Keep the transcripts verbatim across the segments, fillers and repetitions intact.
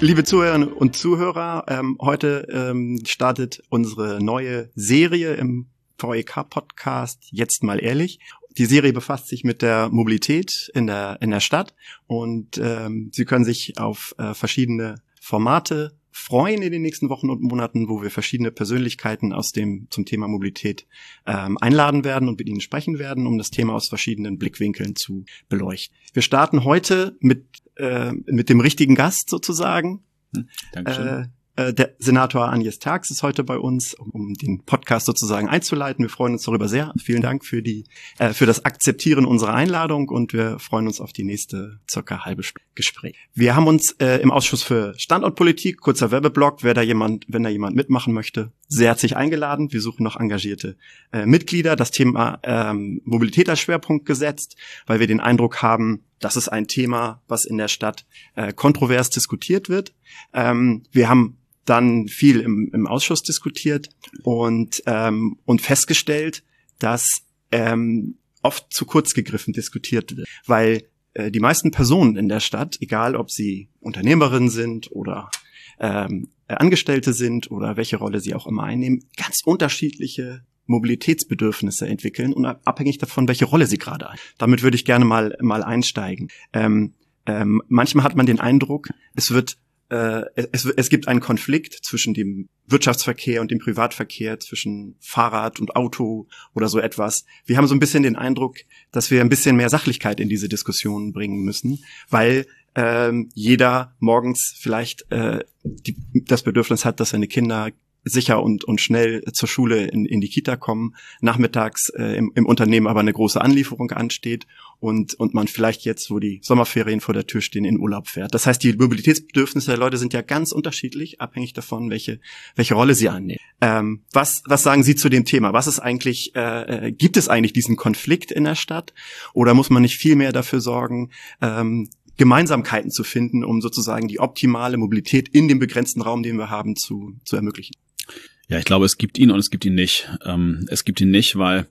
Liebe Zuhörerinnen und Zuhörer, ähm, heute ähm, startet unsere neue Serie im V E K-Podcast Jetzt mal ehrlich. Die Serie befasst sich mit der Mobilität in der in der Stadt und ähm, Sie können sich auf äh, verschiedene Formate freuen in den nächsten Wochen und Monaten, wo wir verschiedene Persönlichkeiten aus dem zum Thema Mobilität ähm, einladen werden und mit ihnen sprechen werden, um das Thema aus verschiedenen Blickwinkeln zu beleuchten. Wir starten heute mit äh, mit dem richtigen Gast sozusagen. Hm, Dankeschön. Äh, äh, der Senator Agnes Terx ist heute bei uns, um, um den Podcast sozusagen einzuleiten. Wir freuen uns darüber sehr. Vielen Dank für die äh, für das Akzeptieren unserer Einladung und wir freuen uns auf die nächste circa halbe Gespräch. Wir haben uns äh, im Ausschuss für Standortpolitik, kurzer Werbeblock, wer da jemand, wenn da jemand mitmachen möchte, sehr herzlich eingeladen. Wir suchen noch engagierte äh, Mitglieder. Das Thema ähm, Mobilität als Schwerpunkt gesetzt, weil wir den Eindruck haben, das ist ein Thema, was in der Stadt äh, kontrovers diskutiert wird. Ähm, wir haben dann viel im, im Ausschuss diskutiert und ähm, und festgestellt, dass ähm, oft zu kurz gegriffen diskutiert wird, weil äh, die meisten Personen in der Stadt, egal ob sie Unternehmerinnen sind oder ähm, Angestellte sind oder welche Rolle sie auch immer einnehmen, ganz unterschiedliche Mobilitätsbedürfnisse entwickeln und abhängig davon, welche Rolle sie gerade ein. Damit würde ich gerne mal mal einsteigen. Ähm, ähm, manchmal hat man den Eindruck, es wird äh, es, es gibt einen Konflikt zwischen dem Wirtschaftsverkehr und dem Privatverkehr, zwischen Fahrrad und Auto oder so etwas. Wir haben so ein bisschen den Eindruck, dass wir ein bisschen mehr Sachlichkeit in diese Diskussion bringen müssen, weil ähm, jeder morgens vielleicht äh, die, das Bedürfnis hat, dass seine Kinder sicher und und schnell zur Schule in, in die Kita kommen, nachmittags äh, im, im Unternehmen aber eine große Anlieferung ansteht und und man vielleicht jetzt, wo die Sommerferien vor der Tür stehen, in Urlaub fährt. Das heißt, die Mobilitätsbedürfnisse der Leute sind ja ganz unterschiedlich, abhängig davon, welche welche Rolle sie annehmen. Ähm, was was sagen Sie zu dem Thema? Was ist eigentlich äh, gibt es eigentlich diesen Konflikt in der Stadt oder muss man nicht viel mehr dafür sorgen, ähm, Gemeinsamkeiten zu finden, um sozusagen die optimale Mobilität in dem begrenzten Raum, den wir haben, zu zu ermöglichen? Ja, ich glaube, es gibt ihn und es gibt ihn nicht. Ähm, es gibt ihn nicht, weil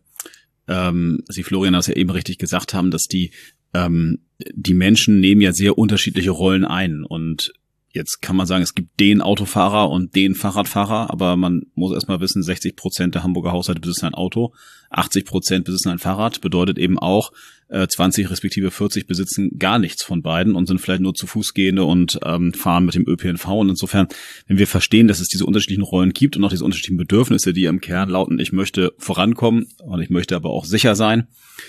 ähm, Sie, Florian, das ja eben richtig gesagt haben, dass die ähm, die Menschen nehmen ja sehr unterschiedliche Rollen ein. Und jetzt kann man sagen, es gibt den Autofahrer und den Fahrradfahrer, aber man muss erstmal wissen, sechzig Prozent der Hamburger Haushalte besitzen ein Auto, achtzig Prozent besitzen ein Fahrrad, bedeutet eben auch, äh, zwanzig respektive vierzig besitzen gar nichts von beiden und sind vielleicht nur zu Fuß gehende und ähm, fahren mit dem Ö P N V. Und insofern, wenn wir verstehen, dass es diese unterschiedlichen Rollen gibt und auch diese unterschiedlichen Bedürfnisse, die im Kern lauten, ich möchte vorankommen und ich möchte aber auch sicher sein,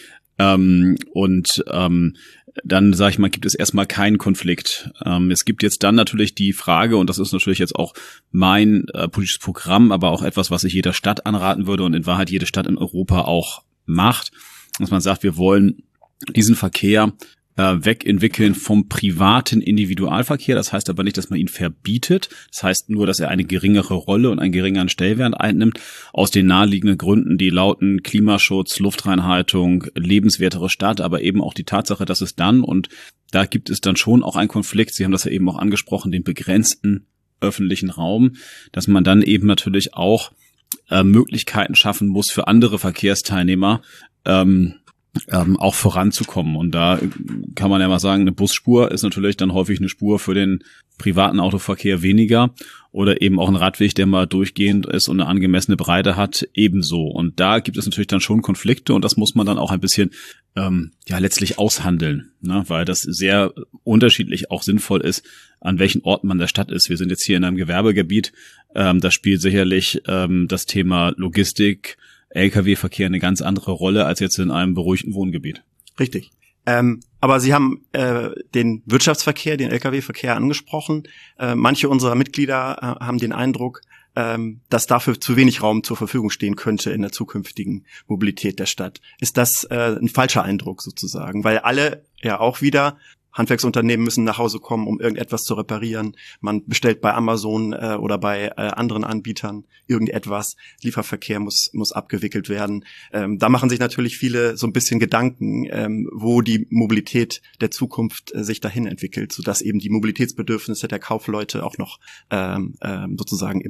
ähm, und ähm, dann, sage ich mal, gibt es erstmal keinen Konflikt. Ähm, es gibt jetzt dann natürlich die Frage, und das ist natürlich jetzt auch mein äh, politisches Programm, aber auch etwas, was ich jeder Stadt anraten würde und in Wahrheit jede Stadt in Europa auch macht, dass man sagt, wir wollen diesen Verkehr äh, wegentwickeln vom privaten Individualverkehr. Das heißt aber nicht, dass man ihn verbietet. Das heißt nur, dass er eine geringere Rolle und einen geringeren Stellenwert einnimmt, aus den naheliegenden Gründen, die lauten Klimaschutz, Luftreinhaltung, lebenswertere Stadt, aber eben auch die Tatsache, dass es dann, und da gibt es dann schon auch einen Konflikt, Sie haben das ja eben auch angesprochen, den begrenzten öffentlichen Raum, dass man dann eben natürlich auch äh, Möglichkeiten schaffen muss für andere Verkehrsteilnehmer, ähm, Ähm, auch voranzukommen. Und da kann man ja mal sagen, eine Busspur ist natürlich dann häufig eine Spur für den privaten Autoverkehr weniger oder eben auch ein Radweg, der mal durchgehend ist und eine angemessene Breite hat, ebenso. Und da gibt es natürlich dann schon Konflikte und das muss man dann auch ein bisschen ähm, ja letztlich aushandeln, ne? Weil das sehr unterschiedlich auch sinnvoll ist, an welchen Orten man der Stadt ist. Wir sind jetzt hier in einem Gewerbegebiet, ähm, da spielt sicherlich ähm, das Thema Logistik, L K W-Verkehr eine ganz andere Rolle als jetzt in einem beruhigten Wohngebiet. Richtig. Ähm, aber Sie haben äh, den Wirtschaftsverkehr, den L K W-Verkehr angesprochen. Äh, manche unserer Mitglieder äh, haben den Eindruck, ähm, dass dafür zu wenig Raum zur Verfügung stehen könnte in der zukünftigen Mobilität der Stadt. Ist das äh, ein falscher Eindruck sozusagen? Weil alle ja auch wieder Handwerksunternehmen müssen nach Hause kommen, um irgendetwas zu reparieren. Man bestellt bei Amazon äh, oder bei äh, anderen Anbietern irgendetwas. Lieferverkehr muss muss abgewickelt werden. Ähm, da machen sich natürlich viele so ein bisschen Gedanken, ähm, wo die Mobilität der Zukunft äh, sich dahin entwickelt, sodass eben die Mobilitätsbedürfnisse der Kaufleute auch noch ähm, ähm, sozusagen im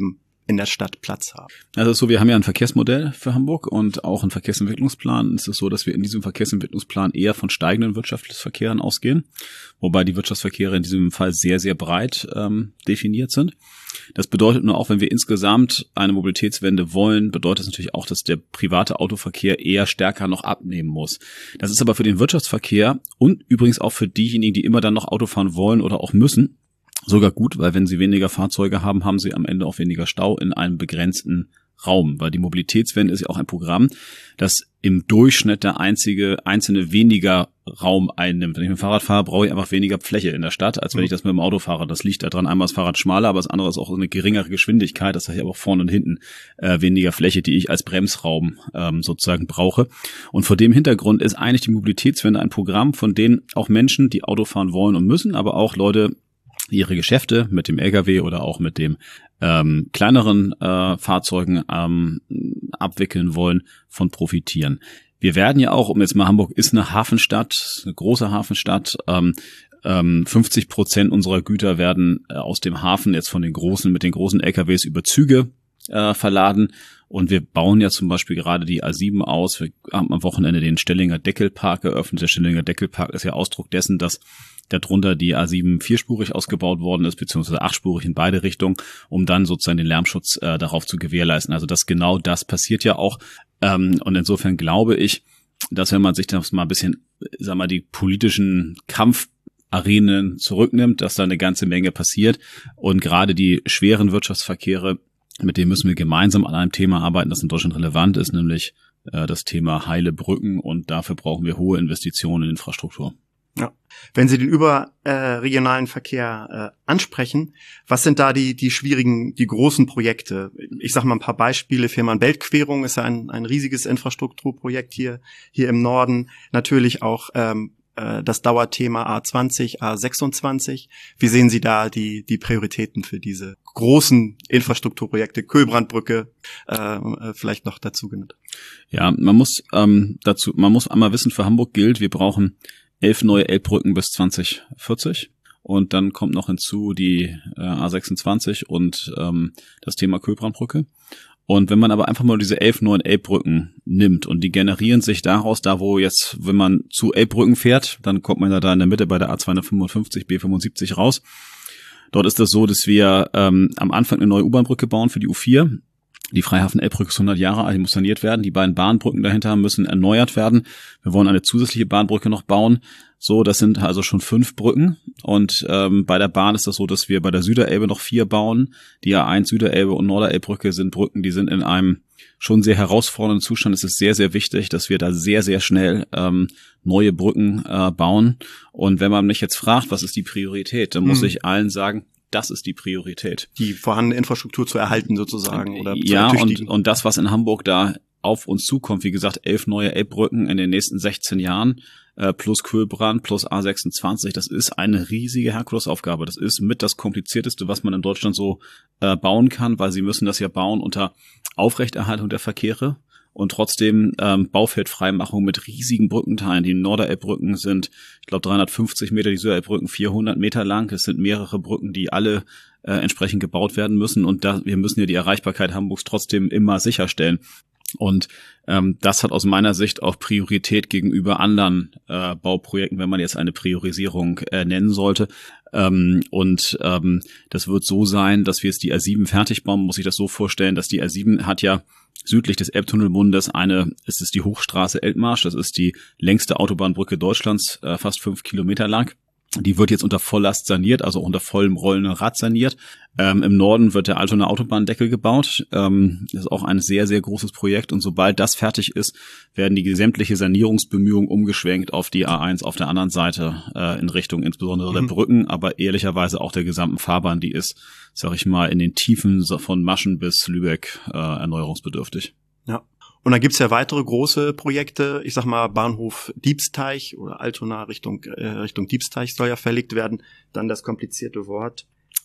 in der Stadt Platz haben. Also so, wir haben ja ein Verkehrsmodell für Hamburg und auch einen Verkehrsentwicklungsplan. Es ist so, dass wir in diesem Verkehrsentwicklungsplan eher von steigenden Wirtschaftsverkehren ausgehen, wobei die Wirtschaftsverkehre in diesem Fall sehr, sehr breit ähm, definiert sind. Das bedeutet nur auch, wenn wir insgesamt eine Mobilitätswende wollen, bedeutet das natürlich auch, dass der private Autoverkehr eher stärker noch abnehmen muss. Das ist aber für den Wirtschaftsverkehr und übrigens auch für diejenigen, die immer dann noch Auto fahren wollen oder auch müssen, sogar gut, weil wenn sie weniger Fahrzeuge haben, haben sie am Ende auch weniger Stau in einem begrenzten Raum, weil die Mobilitätswende ist ja auch ein Programm, das im Durchschnitt der einzige einzelne weniger Raum einnimmt. Wenn ich mit dem Fahrrad fahre, brauche ich einfach weniger Fläche in der Stadt, als wenn ich das mit dem Auto fahre. Das liegt daran, einmal ist das Fahrrad schmaler, aber das andere ist auch eine geringere Geschwindigkeit. Das heißt, ich habe auch vorne und hinten äh, weniger Fläche, die ich als Bremsraum ähm, sozusagen brauche. Und vor dem Hintergrund ist eigentlich die Mobilitätswende ein Programm, von dem auch Menschen, die Auto fahren wollen und müssen, aber auch Leute, die ihre Geschäfte mit dem L K W oder auch mit dem ähm, kleineren äh, Fahrzeugen ähm, abwickeln wollen, von profitieren. Wir werden ja auch, um jetzt mal, Hamburg ist eine Hafenstadt, eine große Hafenstadt, ähm, ähm, fünfzig Prozent unserer Güter werden äh, aus dem Hafen jetzt von den großen, mit den großen L K Ws über Züge äh, verladen. Und wir bauen ja zum Beispiel gerade die A sieben aus. Wir haben am Wochenende den Stellinger Deckelpark eröffnet. Der Stellinger Deckelpark ist ja Ausdruck dessen, dass darunter die A sieben vierspurig ausgebaut worden ist, beziehungsweise achtspurig in beide Richtungen, um dann sozusagen den Lärmschutz äh, darauf zu gewährleisten. Also das genau das passiert ja auch. Ähm, und insofern glaube ich, dass wenn man sich das mal ein bisschen, sag mal, die politischen Kampfarenen zurücknimmt, dass da eine ganze Menge passiert. Und gerade die schweren Wirtschaftsverkehre, mit denen müssen wir gemeinsam an einem Thema arbeiten, das in Deutschland relevant ist, nämlich äh, das Thema heile Brücken. Und dafür brauchen wir hohe Investitionen in Infrastruktur. Ja. Wenn Sie den überregionalen äh, Verkehr äh, ansprechen, was sind da die die schwierigen, die großen Projekte? Ich sage mal ein paar Beispiele. Fehmarn-Belt-Querung ist ja ein ein riesiges Infrastrukturprojekt hier hier im Norden. Natürlich auch ähm, äh, das Dauerthema A zwanzig, A sechsundzwanzig. Wie sehen Sie da die die Prioritäten für diese großen Infrastrukturprojekte? Köhlbrandbrücke äh, vielleicht noch dazu genannt. Ja, man muss ähm, dazu, man muss einmal wissen, für Hamburg gilt, wir brauchen elf neue Elbbrücken bis zwanzig vierzig und dann kommt noch hinzu die äh, A sechsundzwanzig und ähm, das Thema Köhlbrandbrücke. Und wenn man aber einfach mal diese elf neuen Elbbrücken nimmt und die generieren sich daraus, da wo jetzt, wenn man zu Elbbrücken fährt, dann kommt man ja da in der Mitte bei der A zweihundertfünfundfünfzig, B fünfundsiebzig raus. Dort ist das so, dass wir ähm, am Anfang eine neue U-Bahn-Brücke bauen für die U vier. Die Freihafen-Elbbrücke ist hundert Jahre alt, die muss saniert werden. Die beiden Bahnbrücken dahinter müssen erneuert werden. Wir wollen eine zusätzliche Bahnbrücke noch bauen. So, das sind also schon fünf Brücken. Und ähm, bei der Bahn ist das so, dass wir bei der Süderelbe noch vier bauen. Die A eins, Süderelbe und Norderelbbrücke sind Brücken, die sind in einem schon sehr herausfordernden Zustand. Es ist sehr, sehr wichtig, dass wir da sehr, sehr schnell ähm, neue Brücken äh, bauen. Und wenn man mich jetzt fragt, was ist die Priorität, dann muss hm. ich allen sagen, das ist die Priorität. Die vorhandene Infrastruktur zu erhalten sozusagen oder ja, zu und, und das, was in Hamburg da auf uns zukommt, wie gesagt, elf neue Elbbrücken in den nächsten sechzehn Jahren, äh, plus Köhlbrand, plus A sechsundzwanzig, das ist eine riesige Herkulesaufgabe. Das ist mit das Komplizierteste, was man in Deutschland so äh, bauen kann, weil sie müssen das ja bauen unter Aufrechterhaltung der Verkehre. Und trotzdem ähm, Baufeldfreimachung mit riesigen Brückenteilen. Die Norderelbbrücken sind, ich glaube, dreihundertfünfzig Meter, die Süderelbbrücken vierhundert Meter lang. Es sind mehrere Brücken, die alle äh, entsprechend gebaut werden müssen. Und da, wir müssen ja die Erreichbarkeit Hamburgs trotzdem immer sicherstellen. Und ähm, das hat aus meiner Sicht auch Priorität gegenüber anderen äh, Bauprojekten, wenn man jetzt eine Priorisierung äh, nennen sollte. Ähm, und ähm, das wird so sein, dass wir jetzt die A sieben fertig bauen. Man muss sich das so vorstellen, dass die A sieben hat ja südlich des Elbtunnelbundes eine, es ist die Hochstraße Elbmarsch, das ist die längste Autobahnbrücke Deutschlands, äh, fast fünf Kilometer lang. Die wird jetzt unter Volllast saniert, also unter vollem rollenden Rad saniert. Ähm, Im Norden wird der Altonaer Autobahndeckel gebaut. Ähm, das ist auch ein sehr, sehr großes Projekt. Und sobald das fertig ist, werden die sämtliche Sanierungsbemühungen umgeschwenkt auf die A eins auf der anderen Seite äh, in Richtung insbesondere mhm. der Brücken, aber ehrlicherweise auch der gesamten Fahrbahn. Die ist, sag ich mal, in den Tiefen von Maschen bis Lübeck äh, erneuerungsbedürftig. Ja. Und dann gibt's ja weitere große Projekte, ich sag mal Bahnhof Diebsteich oder Altona Richtung äh, Richtung Diebsteich soll ja verlegt werden. Dann das komplizierte Wort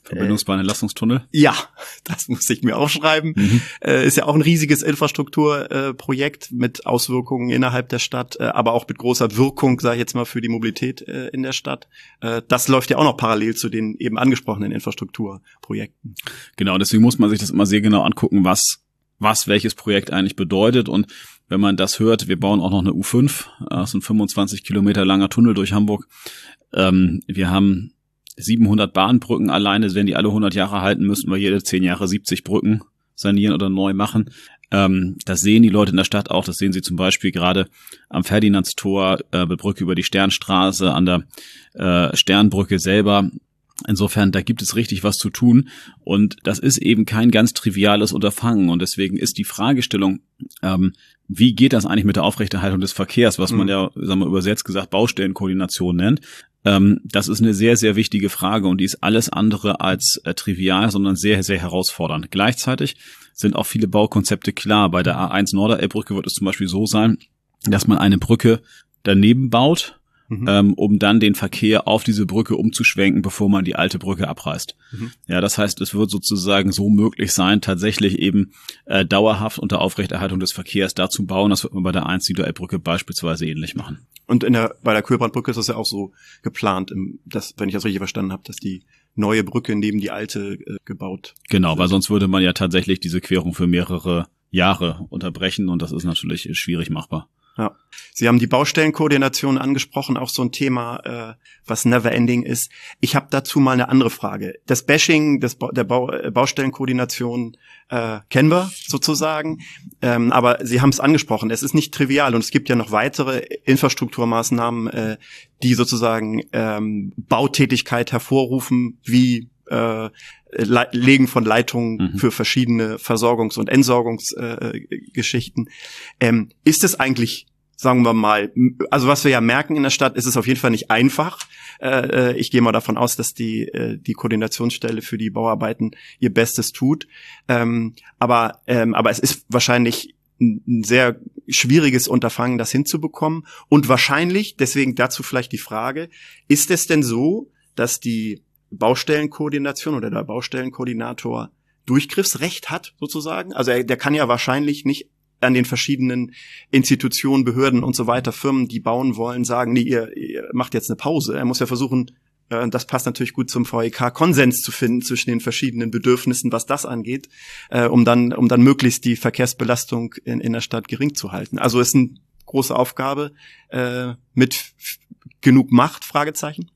Verbindungsbahnentlastungstunnel? Ja, das muss ich mir aufschreiben. Mhm. Äh, ist ja auch ein riesiges Infrastrukturprojekt äh, mit Auswirkungen innerhalb der Stadt, äh, aber auch mit großer Wirkung, sage ich jetzt mal, für die Mobilität äh, in der Stadt. Äh, das läuft ja auch noch parallel zu den eben angesprochenen Infrastrukturprojekten. Genau, deswegen muss man sich das immer sehr genau angucken, was was welches Projekt eigentlich bedeutet. Und wenn man das hört, wir bauen auch noch eine U fünf, das ist ein fünfundzwanzig Kilometer langer Tunnel durch Hamburg. Ähm, wir haben siebenhundert Bahnbrücken alleine, wenn die alle hundert Jahre halten, müssten wir jede zehn Jahre siebzig Brücken sanieren oder neu machen. Ähm, das sehen die Leute in der Stadt auch, das sehen sie zum Beispiel gerade am Ferdinandstor, äh, Brücke über die Sternstraße, an der äh, Sternbrücke selber. Insofern, da gibt es richtig was zu tun und das ist eben kein ganz triviales Unterfangen und deswegen ist die Fragestellung, ähm, wie geht das eigentlich mit der Aufrechterhaltung des Verkehrs, was man ja, sagen wir übersetzt gesagt, Baustellenkoordination nennt. Ähm, das ist eine sehr, sehr wichtige Frage und die ist alles andere als äh, trivial, sondern sehr, sehr herausfordernd. Gleichzeitig sind auch viele Baukonzepte klar. Bei der A eins Norderelbbrücke wird es zum Beispiel so sein, dass man eine Brücke daneben baut, Mhm. Ähm, um dann den Verkehr auf diese Brücke umzuschwenken, bevor man die alte Brücke abreißt. Mhm. Ja, das heißt, es wird sozusagen so möglich sein, tatsächlich eben äh, dauerhaft unter Aufrechterhaltung des Verkehrs da zu bauen. Das wird man bei der A eins Niederelbbrücke beispielsweise ähnlich machen. Und in der bei der Kühlbrandbrücke ist das ja auch so geplant, im, dass, wenn ich das richtig verstanden habe, dass die neue Brücke neben die alte äh, gebaut Genau, wird. Weil sonst würde man ja tatsächlich diese Querung für mehrere Jahre unterbrechen und das ist natürlich schwierig machbar. Ja. Sie haben die Baustellenkoordination angesprochen, auch so ein Thema, äh, was never ending ist. Ich habe dazu mal eine andere Frage. Das Bashing des ba- der Bau- äh, Baustellenkoordination äh, kennen wir sozusagen, ähm, aber Sie haben es angesprochen, es ist nicht trivial und es gibt ja noch weitere Infrastrukturmaßnahmen, äh, die sozusagen ähm, Bautätigkeit hervorrufen, wie äh, Le- Legen von Leitungen mhm. für verschiedene Versorgungs- und Entsorgungsgeschichten. Äh, ähm, ist es eigentlich, sagen wir mal, also was wir ja merken in der Stadt, ist es auf jeden Fall nicht einfach. Äh, ich gehe mal davon aus, dass die äh, die Koordinationsstelle für die Bauarbeiten ihr Bestes tut. Ähm, aber ähm, aber es ist wahrscheinlich ein sehr schwieriges Unterfangen, das hinzubekommen. Und wahrscheinlich, deswegen dazu vielleicht die Frage, ist es denn so, dass die Baustellenkoordination oder der Baustellenkoordinator Durchgriffsrecht hat, sozusagen? Also er, der kann ja wahrscheinlich nicht an den verschiedenen Institutionen, Behörden und so weiter, Firmen, die bauen wollen, sagen, nee, ihr, ihr macht jetzt eine Pause. Er muss ja versuchen, äh, das passt natürlich gut zum V E K, Konsens zu finden zwischen den verschiedenen Bedürfnissen, was das angeht, äh, um dann um dann möglichst die Verkehrsbelastung in, in der Stadt gering zu halten. Also ist eine große Aufgabe äh, mit f- genug Macht, Fragezeichen?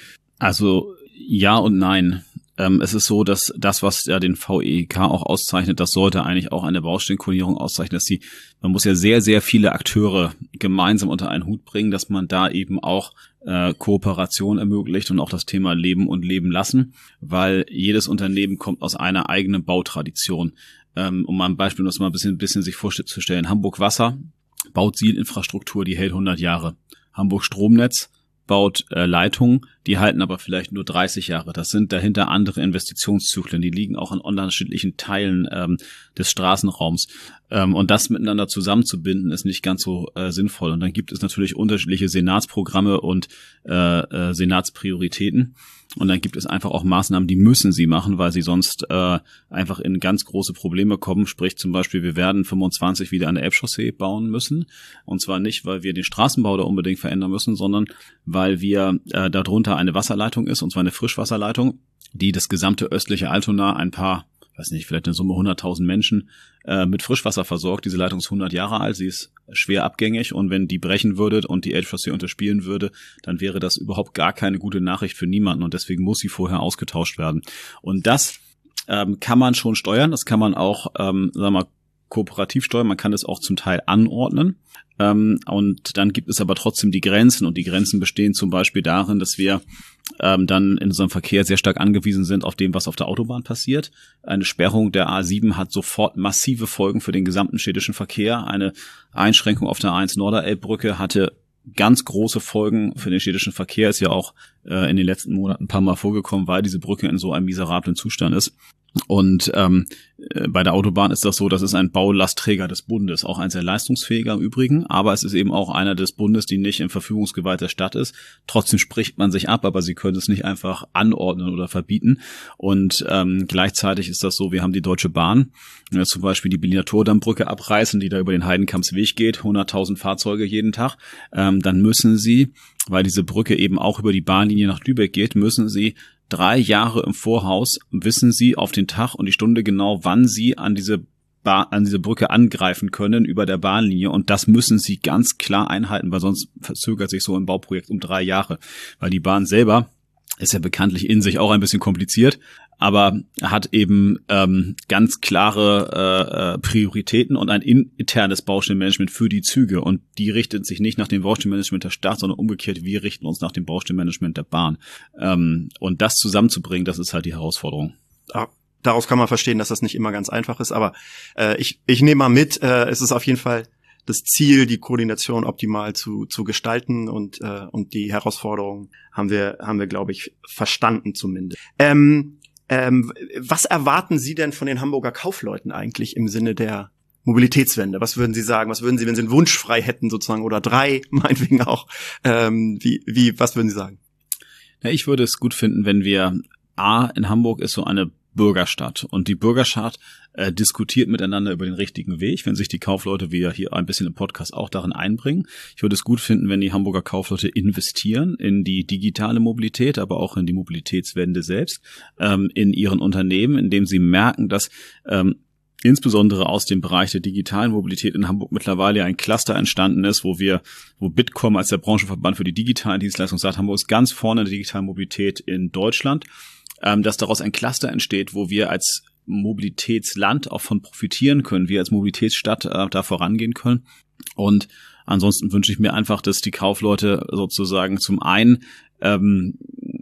Also ja und nein. Ähm, es ist so, dass das, was ja den V E K auch auszeichnet, das sollte eigentlich auch eine Baustellenkoordinierung auszeichnen, dass die, man muss ja sehr, sehr viele Akteure gemeinsam unter einen Hut bringen, dass man da eben auch äh, Kooperation ermöglicht und auch das Thema Leben und Leben lassen, weil jedes Unternehmen kommt aus einer eigenen Bautradition. Ähm, um mal ein Beispiel, um das mal ein bisschen, ein bisschen sich vorzustellen. Hamburg Wasser baut Sielinfrastruktur, die hält hundert Jahre. Hamburg Stromnetz baut äh, Leitungen, die halten aber vielleicht nur dreißig Jahre. Das sind dahinter andere Investitionszyklen, die liegen auch in unterschiedlichen Teilen ähm, des Straßenraums. Ähm, und das miteinander zusammenzubinden, ist nicht ganz so äh, sinnvoll. Und dann gibt es natürlich unterschiedliche Senatsprogramme und äh, äh, Senatsprioritäten. Und dann gibt es einfach auch Maßnahmen, die müssen sie machen, weil sie sonst äh, einfach in ganz große Probleme kommen. Sprich zum Beispiel, wir werden fünfundzwanzig wieder eine Elbchaussee bauen müssen. Und zwar nicht, weil wir den Straßenbau da unbedingt verändern müssen, sondern weil wir äh, darunter eine Wasserleitung ist, und zwar eine Frischwasserleitung, die das gesamte östliche Altona, ein paar, weiß nicht, vielleicht eine Summe hunderttausend Menschen äh, mit Frischwasser versorgt. Diese Leitung ist hundert Jahre alt, sie ist schwer abgängig und wenn die brechen würde und die Elbchaussee unterspielen würde, dann wäre das überhaupt gar keine gute Nachricht für niemanden und deswegen muss sie vorher ausgetauscht werden. Und das ähm, kann man schon steuern, das kann man auch, ähm, sagen wir mal, kooperativ steuern, man kann es auch zum Teil anordnen. Ähm, und dann gibt es aber trotzdem die Grenzen und die Grenzen bestehen zum Beispiel darin, dass wir ähm, dann in unserem Verkehr sehr stark angewiesen sind auf dem, was auf der Autobahn passiert. Eine Sperrung der A sieben hat sofort massive Folgen für den gesamten städtischen Verkehr. Eine Einschränkung auf der A eins Norderelbbrücke hatte ganz große Folgen für den städtischen Verkehr, ist ja auch äh, in den letzten Monaten ein paar Mal vorgekommen, weil diese Brücke in so einem miserablen Zustand ist. Und ähm, bei der Autobahn ist das so, das ist ein Baulastträger des Bundes, auch ein sehr leistungsfähiger im Übrigen, aber es ist eben auch einer des Bundes, die nicht in Verfügungsgewalt der Stadt ist. Trotzdem spricht man sich ab, aber sie können es nicht einfach anordnen oder verbieten. Und ähm, gleichzeitig ist das so, wir haben die Deutsche Bahn, wenn wir zum Beispiel die Berliner Tordammbrücke abreißen, die da über den Heidenkampsweg geht, hunderttausend Fahrzeuge jeden Tag, ähm, dann müssen sie, weil diese Brücke eben auch über die Bahnlinie nach Lübeck geht, müssen sie drei Jahre im Voraus wissen Sie auf den Tag und die Stunde genau, wann Sie an diese ba- an diese Brücke angreifen können über der Bahnlinie. Und das müssen Sie ganz klar einhalten, weil sonst verzögert sich so ein Bauprojekt um drei Jahre. Weil die Bahn selber ist ja bekanntlich in sich auch ein bisschen kompliziert, aber hat eben ähm, ganz klare äh, Prioritäten und ein internes Baustellenmanagement für die Züge. Und die richtet sich nicht nach dem Baustellenmanagement der Stadt, sondern umgekehrt, wir richten uns nach dem Baustellenmanagement der Bahn. Ähm, und das zusammenzubringen, das ist halt die Herausforderung. Ja. Daraus kann man verstehen, dass das nicht immer ganz einfach ist, aber äh, ich, ich nehme mal mit, äh, es ist auf jeden Fall das Ziel, die Koordination optimal zu zu gestalten und äh, und die Herausforderungen haben wir haben wir glaube ich verstanden zumindest. Ähm, ähm, was erwarten Sie denn von den Hamburger Kaufleuten eigentlich im Sinne der Mobilitätswende? Was würden Sie sagen? Was würden Sie, wenn Sie einen Wunsch frei hätten sozusagen oder drei meinetwegen auch? Ähm, wie wie was würden Sie sagen? Ja, ich würde es gut finden, wenn wir A, in Hamburg ist so eine Bürgerstadt. Und die Bürgerschaft äh, diskutiert miteinander über den richtigen Weg, wenn sich die Kaufleute, wie ja hier ein bisschen im Podcast auch darin einbringen. Ich würde es gut finden, wenn die Hamburger Kaufleute investieren in die digitale Mobilität, aber auch in die Mobilitätswende selbst, ähm, in ihren Unternehmen, indem sie merken, dass ähm, insbesondere aus dem Bereich der digitalen Mobilität in Hamburg mittlerweile ein Cluster entstanden ist, wo wir, wo Bitkom als der Branchenverband für die digitalen Dienstleistungen sagt, Hamburg ist ganz vorne in der digitalen Mobilität in Deutschland, dass daraus ein Cluster entsteht, wo wir als Mobilitätsland auch von profitieren können, wir als Mobilitätsstadt äh, da vorangehen können. Und ansonsten wünsche ich mir einfach, dass die Kaufleute sozusagen zum einen ähm,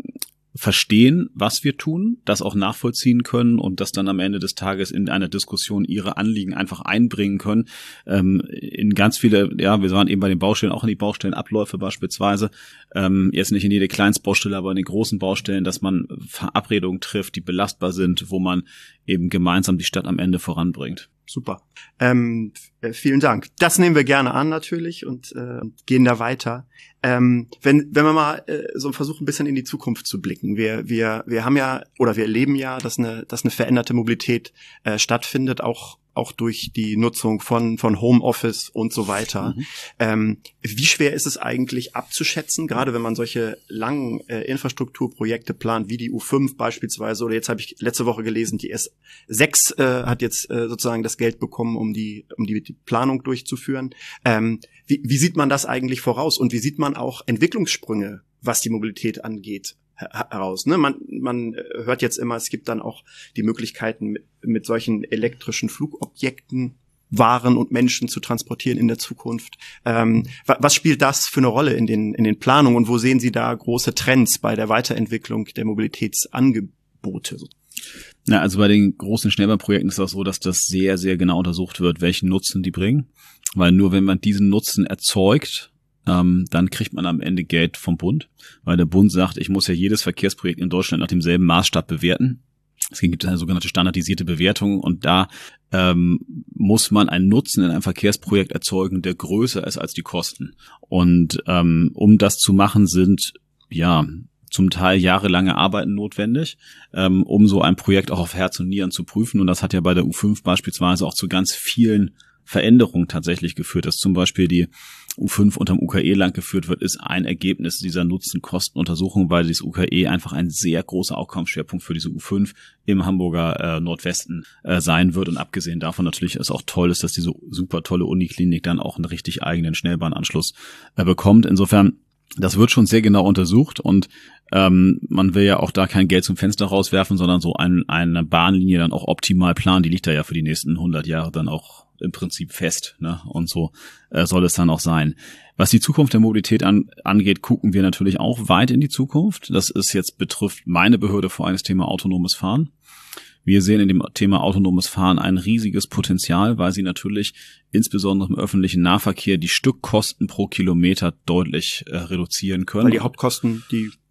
verstehen, was wir tun, das auch nachvollziehen können und das dann am Ende des Tages in einer Diskussion ihre Anliegen einfach einbringen können. Ähm, in ganz viele, ja, wir waren eben bei den Baustellen, auch in die Baustellenabläufe beispielsweise, ähm, jetzt nicht in jede Kleinstbaustelle, aber in den großen Baustellen, dass man Verabredungen trifft, die belastbar sind, wo man eben gemeinsam die Stadt am Ende voranbringt. Super. Ähm, äh, vielen Dank. Das nehmen wir gerne an natürlich und äh, gehen da weiter. Ähm, wenn wenn wir mal äh, so versuchen, ein bisschen in die Zukunft zu blicken. Wir wir wir haben ja oder wir erleben ja, dass eine dass eine veränderte Mobilität äh, stattfindet, auch auch durch die Nutzung von von Homeoffice und so weiter. Mhm. Ähm, wie schwer ist es eigentlich abzuschätzen, gerade wenn man solche langen äh, Infrastrukturprojekte plant, wie die U fünf beispielsweise, oder jetzt habe ich letzte Woche gelesen, die S sechs äh, hat jetzt äh, sozusagen das Geld bekommen, um die um die, die Planung durchzuführen. Ähm, wie, wie sieht man das eigentlich voraus und wie sieht man auch Entwicklungssprünge, was die Mobilität angeht, heraus? Ne? Man, man hört jetzt immer, es gibt dann auch die Möglichkeiten, mit, mit solchen elektrischen Flugobjekten Waren und Menschen zu transportieren in der Zukunft. Ähm, was spielt das für eine Rolle in den, in den Planungen und wo sehen Sie da große Trends bei der Weiterentwicklung der Mobilitätsangebote? Na, also bei den großen Schnellbahnprojekten ist das so, dass das sehr, sehr genau untersucht wird, welchen Nutzen die bringen. Weil nur wenn man diesen Nutzen erzeugt, Ähm, dann kriegt man am Ende Geld vom Bund, weil der Bund sagt, ich muss ja jedes Verkehrsprojekt in Deutschland nach demselben Maßstab bewerten. Es gibt eine sogenannte standardisierte Bewertung und da ähm, muss man einen Nutzen in einem Verkehrsprojekt erzeugen, der größer ist als die Kosten. Und ähm, um das zu machen, sind ja zum Teil jahrelange Arbeiten notwendig, ähm, um so ein Projekt auch auf Herz und Nieren zu prüfen. Und das hat ja bei der U fünf beispielsweise auch zu ganz vielen Veränderungen tatsächlich geführt, dass zum Beispiel die U fünf unterm U K E lang geführt wird, ist ein Ergebnis dieser Nutzen-Kosten-Untersuchung, weil dieses U K E einfach ein sehr großer Aufkommensschwerpunkt für diese U fünf im Hamburger äh, Nordwesten äh, sein wird. Und abgesehen davon natürlich ist auch toll, ist, dass diese super tolle Uniklinik dann auch einen richtig eigenen Schnellbahnanschluss äh, bekommt. Insofern, das wird schon sehr genau untersucht und ähm, man will ja auch da kein Geld zum Fenster rauswerfen, sondern so ein, eine Bahnlinie dann auch optimal planen. Die liegt da ja für die nächsten hundert Jahre dann auch im Prinzip fest, ne? Und so äh, soll es dann auch sein. Was die Zukunft der Mobilität an, angeht, gucken wir natürlich auch weit in die Zukunft. Das ist jetzt betrifft meine Behörde vor allem das Thema autonomes Fahren. Wir sehen in dem Thema autonomes Fahren ein riesiges Potenzial, weil sie natürlich insbesondere im öffentlichen Nahverkehr die Stückkosten pro Kilometer deutlich äh, reduzieren können. Weil die Hauptkosten, die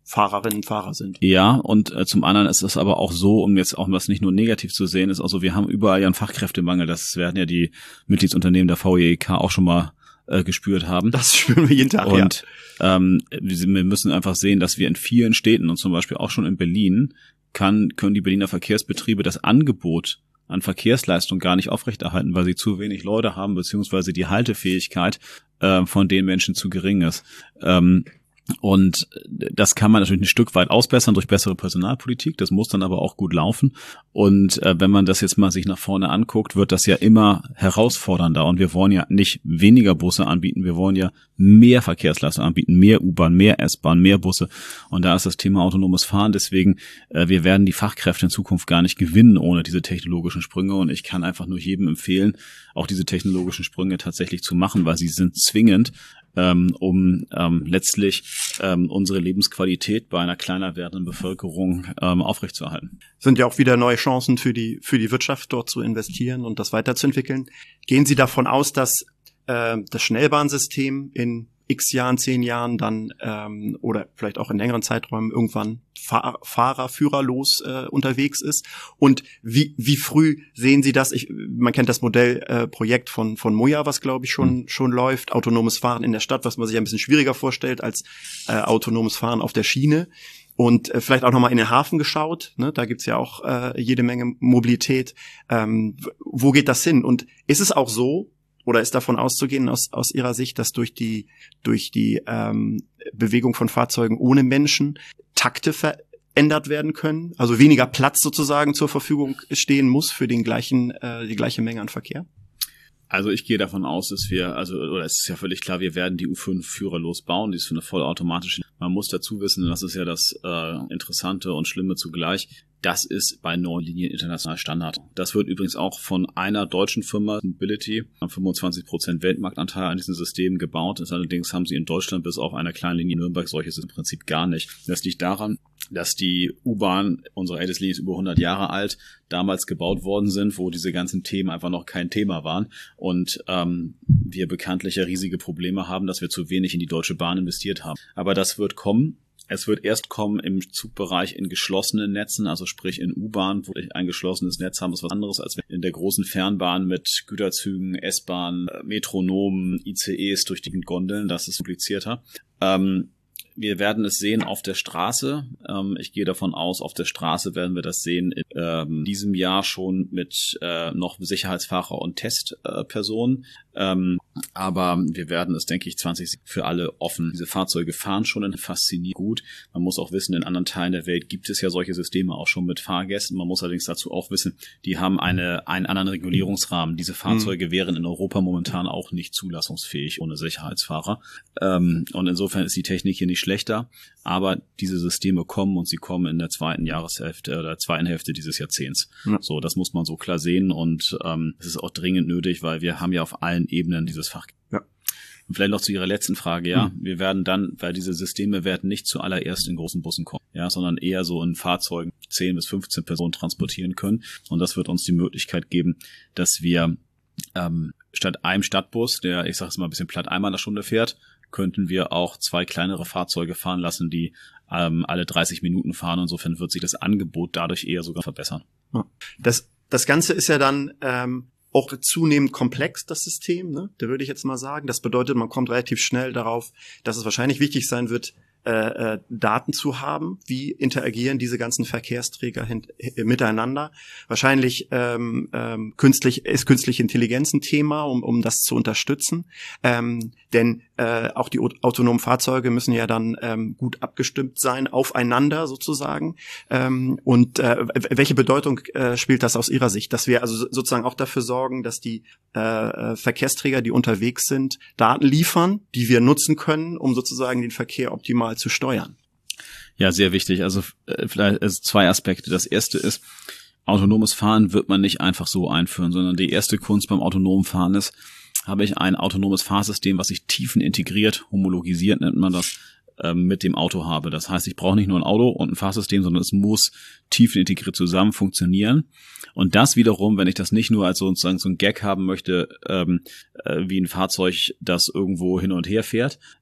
Fahrerinnen und Fahrer sind. Ja, und äh, zum anderen ist es aber auch so, um jetzt auch was nicht nur negativ zu sehen, ist also wir haben überall ja einen Fachkräftemangel. Das werden ja die Mitgliedsunternehmen der V E E K auch schon mal äh, gespürt haben. Das spüren wir jeden Tag, und ja. ähm, wir müssen einfach sehen, dass wir in vielen Städten und zum Beispiel auch schon in Berlin kann können die Berliner Verkehrsbetriebe das Angebot an Verkehrsleistung gar nicht aufrechterhalten, weil sie zu wenig Leute haben, beziehungsweise die Haltefähigkeit äh, von den Menschen zu gering ist. Ähm, Und das kann man natürlich ein Stück weit ausbessern durch bessere Personalpolitik. Das muss dann aber auch gut laufen. Und äh, wenn man das jetzt mal sich nach vorne anguckt, wird das ja immer herausfordernder. Und wir wollen ja nicht weniger Busse anbieten. Wir wollen ja mehr Verkehrsleistung anbieten, mehr U-Bahn, mehr S-Bahn, mehr Busse. Und da ist das Thema autonomes Fahren. Deswegen, äh, wir werden die Fachkräfte in Zukunft gar nicht gewinnen ohne diese technologischen Sprünge. Und ich kann einfach nur jedem empfehlen, auch diese technologischen Sprünge tatsächlich zu machen, weil sie sind zwingend, ähm, um ähm, letztlich ähm, unsere Lebensqualität bei einer kleiner werdenden Bevölkerung ähm, aufrechtzuerhalten. Sind ja auch wieder neue Chancen für die für die Wirtschaft, dort zu investieren und das weiterzuentwickeln. Gehen Sie davon aus, dass äh, das Schnellbahnsystem in x Jahren, zehn Jahren dann ähm, oder vielleicht auch in längeren Zeiträumen irgendwann Fahr- Fahrer, führerlos äh, unterwegs ist? Und wie wie früh sehen Sie das? Ich, man kennt das Modellprojekt äh, Projekt von von Moja, was glaube ich schon mhm. schon läuft, autonomes Fahren in der Stadt, was man sich ein bisschen schwieriger vorstellt als äh, autonomes Fahren auf der Schiene. Und äh, vielleicht auch nochmal in den Hafen geschaut, ne? Da gibt's ja auch äh, jede Menge Mobilität. Ähm, wo geht das hin? Und ist es auch so, oder ist davon auszugehen aus aus Ihrer Sicht, dass durch die durch die ähm, Bewegung von Fahrzeugen ohne Menschen Takte verändert werden können, also weniger Platz sozusagen zur Verfügung stehen muss für den gleichen äh, die gleiche Menge an Verkehr? Also ich gehe davon aus, dass wir, also oder es ist ja völlig klar, wir werden die U fünf führerlos bauen, die ist für eine vollautomatische. Man muss dazu wissen, das ist ja das äh, Interessante und Schlimme zugleich, das ist bei neuen Linien international Standard. Das wird übrigens auch von einer deutschen Firma, Mobility, fünfundzwanzig Prozent Weltmarktanteil an diesen Systemen gebaut. Das allerdings haben sie in Deutschland bis auf einer kleinen Linie Nürnberg solches im Prinzip gar nicht. Das liegt daran, dass die U-Bahn, unsere älteste Linie ist über hundert Jahre alt, damals gebaut worden sind, wo diese ganzen Themen einfach noch kein Thema waren und ähm, wir bekanntlich ja riesige Probleme haben, dass wir zu wenig in die Deutsche Bahn investiert haben. Aber das wird kommen. Es wird erst kommen im Zugbereich in geschlossenen Netzen, also sprich in U-Bahn, wo wir ein geschlossenes Netz haben, ist was anderes als in der großen Fernbahn mit Güterzügen, S-Bahn, Metronomen, I C Es durch die Gondeln. Das ist komplizierter. Ähm, Wir werden es sehen auf der Straße. Ähm, ich gehe davon aus, auf der Straße werden wir das sehen in ähm, diesem Jahr schon mit äh, noch Sicherheitsfahrer und Testpersonen. Äh, ähm, aber wir werden es, denke ich, zwanzig für alle offen. Diese Fahrzeuge fahren schon faszinierend gut. Man muss auch wissen, in anderen Teilen der Welt gibt es ja solche Systeme auch schon mit Fahrgästen. Man muss allerdings dazu auch wissen, die haben eine, einen anderen Regulierungsrahmen. Diese Fahrzeuge mhm. wären in Europa momentan auch nicht zulassungsfähig ohne Sicherheitsfahrer. Ähm, und insofern ist die Technik hier nicht schlechter, aber diese Systeme kommen und sie kommen in der zweiten Jahreshälfte oder zweiten Hälfte dieses Jahrzehnts. Ja. So, das muss man so klar sehen und ähm, es ist auch dringend nötig, weil wir haben ja auf allen Ebenen dieses Fach. Ja. Und vielleicht noch zu Ihrer letzten Frage, ja, mhm. wir werden dann, weil diese Systeme werden nicht zuallererst in großen Bussen kommen, ja, sondern eher so in Fahrzeugen zehn bis fünfzehn Personen transportieren können und das wird uns die Möglichkeit geben, dass wir ähm, statt einem Stadtbus, der, ich sage es mal ein bisschen platt, einmal in der Stunde fährt, könnten wir auch zwei kleinere Fahrzeuge fahren lassen, die ähm, alle dreißig Minuten fahren. Insofern wird sich das Angebot dadurch eher sogar verbessern. Das, das Ganze ist ja dann ähm, auch zunehmend komplex, das System, ne? Da würde ich jetzt mal sagen. Das bedeutet, man kommt relativ schnell darauf, dass es wahrscheinlich wichtig sein wird, äh, äh, Daten zu haben. Wie interagieren diese ganzen Verkehrsträger hin, äh, miteinander? Wahrscheinlich ähm, ähm, künstlich ist künstliche Intelligenz ein Thema, um, um das zu unterstützen. Ähm, denn äh, auch die autonomen Fahrzeuge müssen ja dann ähm, gut abgestimmt sein, aufeinander sozusagen. Ähm, und äh, welche Bedeutung äh, spielt das aus Ihrer Sicht? Dass wir also sozusagen auch dafür sorgen, dass die äh, Verkehrsträger, die unterwegs sind, Daten liefern, die wir nutzen können, um sozusagen den Verkehr optimal zu steuern. Ja, sehr wichtig. Also äh, vielleicht also zwei Aspekte. Das erste ist, autonomes Fahren wird man nicht einfach so einführen, sondern die erste Kunst beim autonomen Fahren ist, habe ich ein autonomes Fahrsystem, was sich tiefenintegriert, homologisiert nennt man das, ähm, mit dem Auto habe. Das heißt, ich brauche nicht nur ein Auto und ein Fahrsystem, sondern es muss tiefenintegriert zusammen funktionieren. Und das wiederum, wenn ich das nicht nur als sozusagen so ein Gag haben möchte, ähm, äh, wie ein Fahrzeug, das irgendwo hin und her fährt,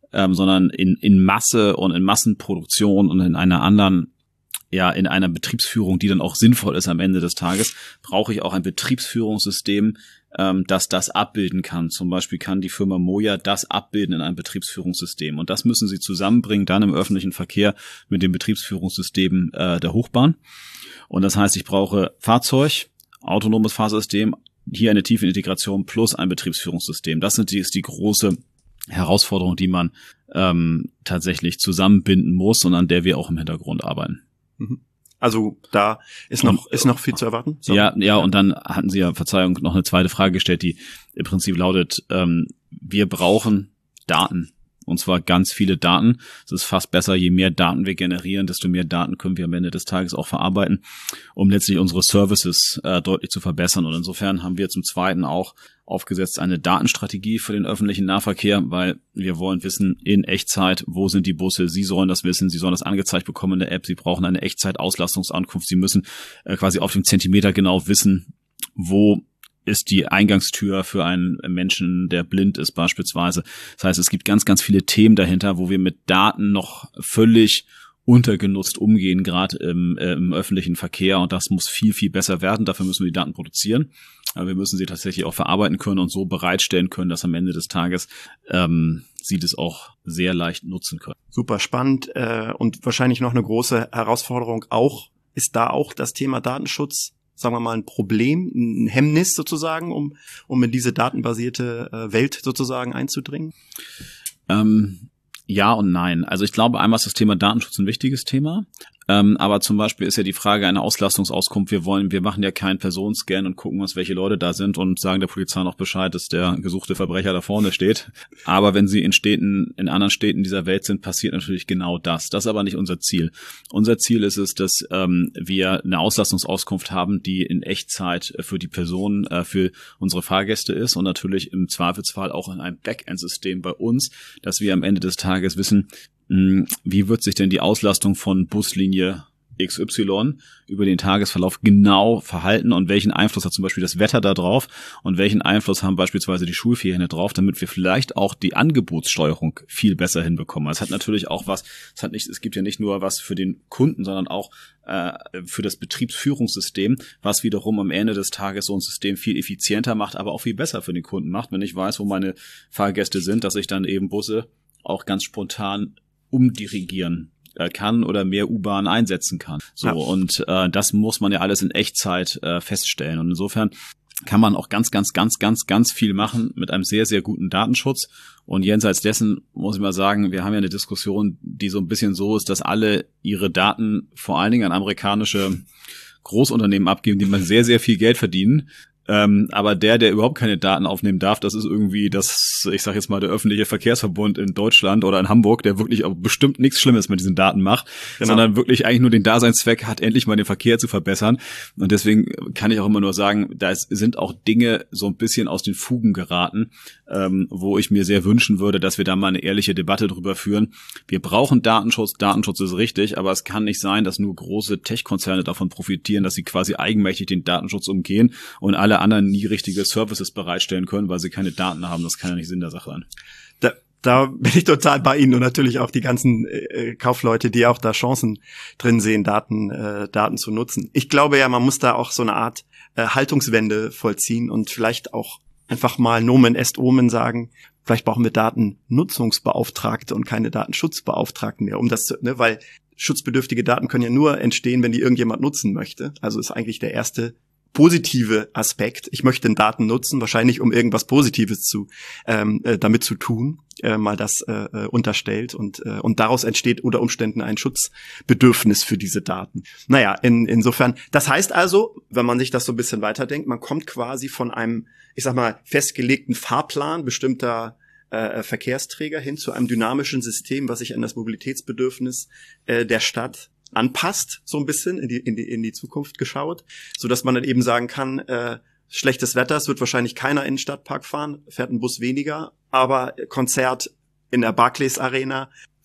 ähm, sondern in, in Masse und in Massenproduktion und in einer anderen, ja, in einer Betriebsführung, die dann auch sinnvoll ist am Ende des Tages, brauche ich auch ein Betriebsführungssystem, ähm, das das abbilden kann. Zum Beispiel kann die Firma Moja das abbilden in einem Betriebsführungssystem. Und das müssen sie zusammenbringen, dann im öffentlichen Verkehr mit dem Betriebsführungssystem äh, der Hochbahn. Und das heißt, ich brauche Fahrzeug, autonomes Fahrsystem, hier eine tiefe Integration plus ein Betriebsführungssystem. Das sind die, ist die große Herausforderung, die man ähm, tatsächlich zusammenbinden muss und an der wir auch im Hintergrund arbeiten. Also da ist noch ist noch viel zu erwarten. So. Ja, ja, und dann hatten Sie ja, Verzeihung, noch eine zweite Frage gestellt, die im Prinzip lautet, ähm, wir brauchen Daten. Und zwar ganz viele Daten. Es ist fast besser, je mehr Daten wir generieren, desto mehr Daten können wir am Ende des Tages auch verarbeiten, um letztlich unsere Services äh, deutlich zu verbessern. Und insofern haben wir zum Zweiten auch aufgesetzt eine Datenstrategie für den öffentlichen Nahverkehr, weil wir wollen wissen in Echtzeit, wo sind die Busse. Sie sollen das wissen, Sie sollen das angezeigt bekommen in der App. Sie brauchen eine Echtzeit-Auslastungsankunft. Sie müssen äh, quasi auf dem Zentimeter genau wissen, wo ist die Eingangstür für einen Menschen, der blind ist beispielsweise. Das heißt, es gibt ganz, ganz viele Themen dahinter, wo wir mit Daten noch völlig untergenutzt umgehen, gerade im, äh, im öffentlichen Verkehr. Und das muss viel, viel besser werden. Dafür müssen wir die Daten produzieren. Aber wir müssen sie tatsächlich auch verarbeiten können und so bereitstellen können, dass am Ende des Tages ähm, sie das auch sehr leicht nutzen können. Super spannend äh, und wahrscheinlich noch eine große Herausforderung auch. Ist da auch das Thema Datenschutz, sagen wir mal, ein Problem, ein Hemmnis sozusagen, um um in diese datenbasierte äh, Welt sozusagen einzudringen? Ähm, ja und nein. Also ich glaube, einmal ist das Thema Datenschutz ein wichtiges Thema. Ähm, aber zum Beispiel ist ja die Frage einer Auslastungsauskunft. Wir wollen, wir machen ja keinen Personenscan und gucken uns, welche Leute da sind und sagen der Polizei noch Bescheid, dass der gesuchte Verbrecher da vorne steht. Aber wenn sie in Städten, in anderen Städten dieser Welt sind, passiert natürlich genau das. Das ist aber nicht unser Ziel. Unser Ziel ist es, dass ähm, wir eine Auslastungsauskunft haben, die in Echtzeit für die Person, äh, für unsere Fahrgäste ist und natürlich im Zweifelsfall auch in einem Backend-System bei uns, dass wir am Ende des Tages wissen, wie wird sich denn die Auslastung von Buslinie X Y über den Tagesverlauf genau verhalten und welchen Einfluss hat zum Beispiel das Wetter da drauf und welchen Einfluss haben beispielsweise die Schulferien da drauf, damit wir vielleicht auch die Angebotssteuerung viel besser hinbekommen. Es hat natürlich auch was, es hat nicht, es gibt ja nicht nur was für den Kunden, sondern auch äh, für das Betriebsführungssystem, was wiederum am Ende des Tages so ein System viel effizienter macht, aber auch viel besser für den Kunden macht, wenn ich weiß, wo meine Fahrgäste sind, dass ich dann eben Busse auch ganz spontan umdirigieren kann oder mehr U-Bahn einsetzen kann. So ja. Und äh, das muss man ja alles in Echtzeit äh, feststellen. Und insofern kann man auch ganz, ganz, ganz, ganz, ganz viel machen mit einem sehr, sehr guten Datenschutz. Und jenseits dessen muss ich mal sagen, wir haben ja eine Diskussion, die so ein bisschen so ist, dass alle ihre Daten vor allen Dingen an amerikanische Großunternehmen abgeben, die mal sehr, sehr viel Geld verdienen. Ähm, aber der, der überhaupt keine Daten aufnehmen darf, das ist irgendwie das, ich sag jetzt mal, der öffentliche Verkehrsverbund in Deutschland oder in Hamburg, der wirklich auch bestimmt nichts Schlimmes mit diesen Daten macht, genau. Sondern wirklich eigentlich nur den Daseinszweck hat, endlich mal den Verkehr zu verbessern. Und deswegen kann ich auch immer nur sagen, da sind auch Dinge so ein bisschen aus den Fugen geraten, ähm, wo ich mir sehr wünschen würde, dass wir da mal eine ehrliche Debatte drüber führen. Wir brauchen Datenschutz, Datenschutz ist richtig, aber es kann nicht sein, dass nur große Tech-Konzerne davon profitieren, dass sie quasi eigenmächtig den Datenschutz umgehen und alle anderen nie richtige Services bereitstellen können, weil sie keine Daten haben. Das kann ja nicht Sinn der Sache sein. Da, da bin ich total bei Ihnen und natürlich auch die ganzen äh, Kaufleute, die auch da Chancen drin sehen, Daten, äh, Daten zu nutzen. Ich glaube ja, man muss da auch so eine Art äh, Haltungswende vollziehen und vielleicht auch einfach mal Nomen est Omen sagen. Vielleicht brauchen wir Datennutzungsbeauftragte und keine Datenschutzbeauftragten mehr, um das zu, ne, weil schutzbedürftige Daten können ja nur entstehen, wenn die irgendjemand nutzen möchte. Also ist eigentlich der erste positive Aspekt. Ich möchte Daten nutzen, wahrscheinlich um irgendwas Positives zu ähm, äh, damit zu tun, äh, mal das äh, unterstellt und äh, und daraus entsteht unter Umständen ein Schutzbedürfnis für diese Daten. Naja, in, insofern, das heißt also, wenn man sich das so ein bisschen weiterdenkt, man kommt quasi von einem, ich sag mal, festgelegten Fahrplan bestimmter äh, Verkehrsträger hin zu einem dynamischen System, was sich an das Mobilitätsbedürfnis äh, der Stadt anpasst, so ein bisschen in die in die in die Zukunft geschaut, so dass man dann eben sagen kann, äh, schlechtes Wetter, es wird wahrscheinlich keiner in den Stadtpark fahren, fährt ein Bus weniger, aber Konzert in der Barclays Arena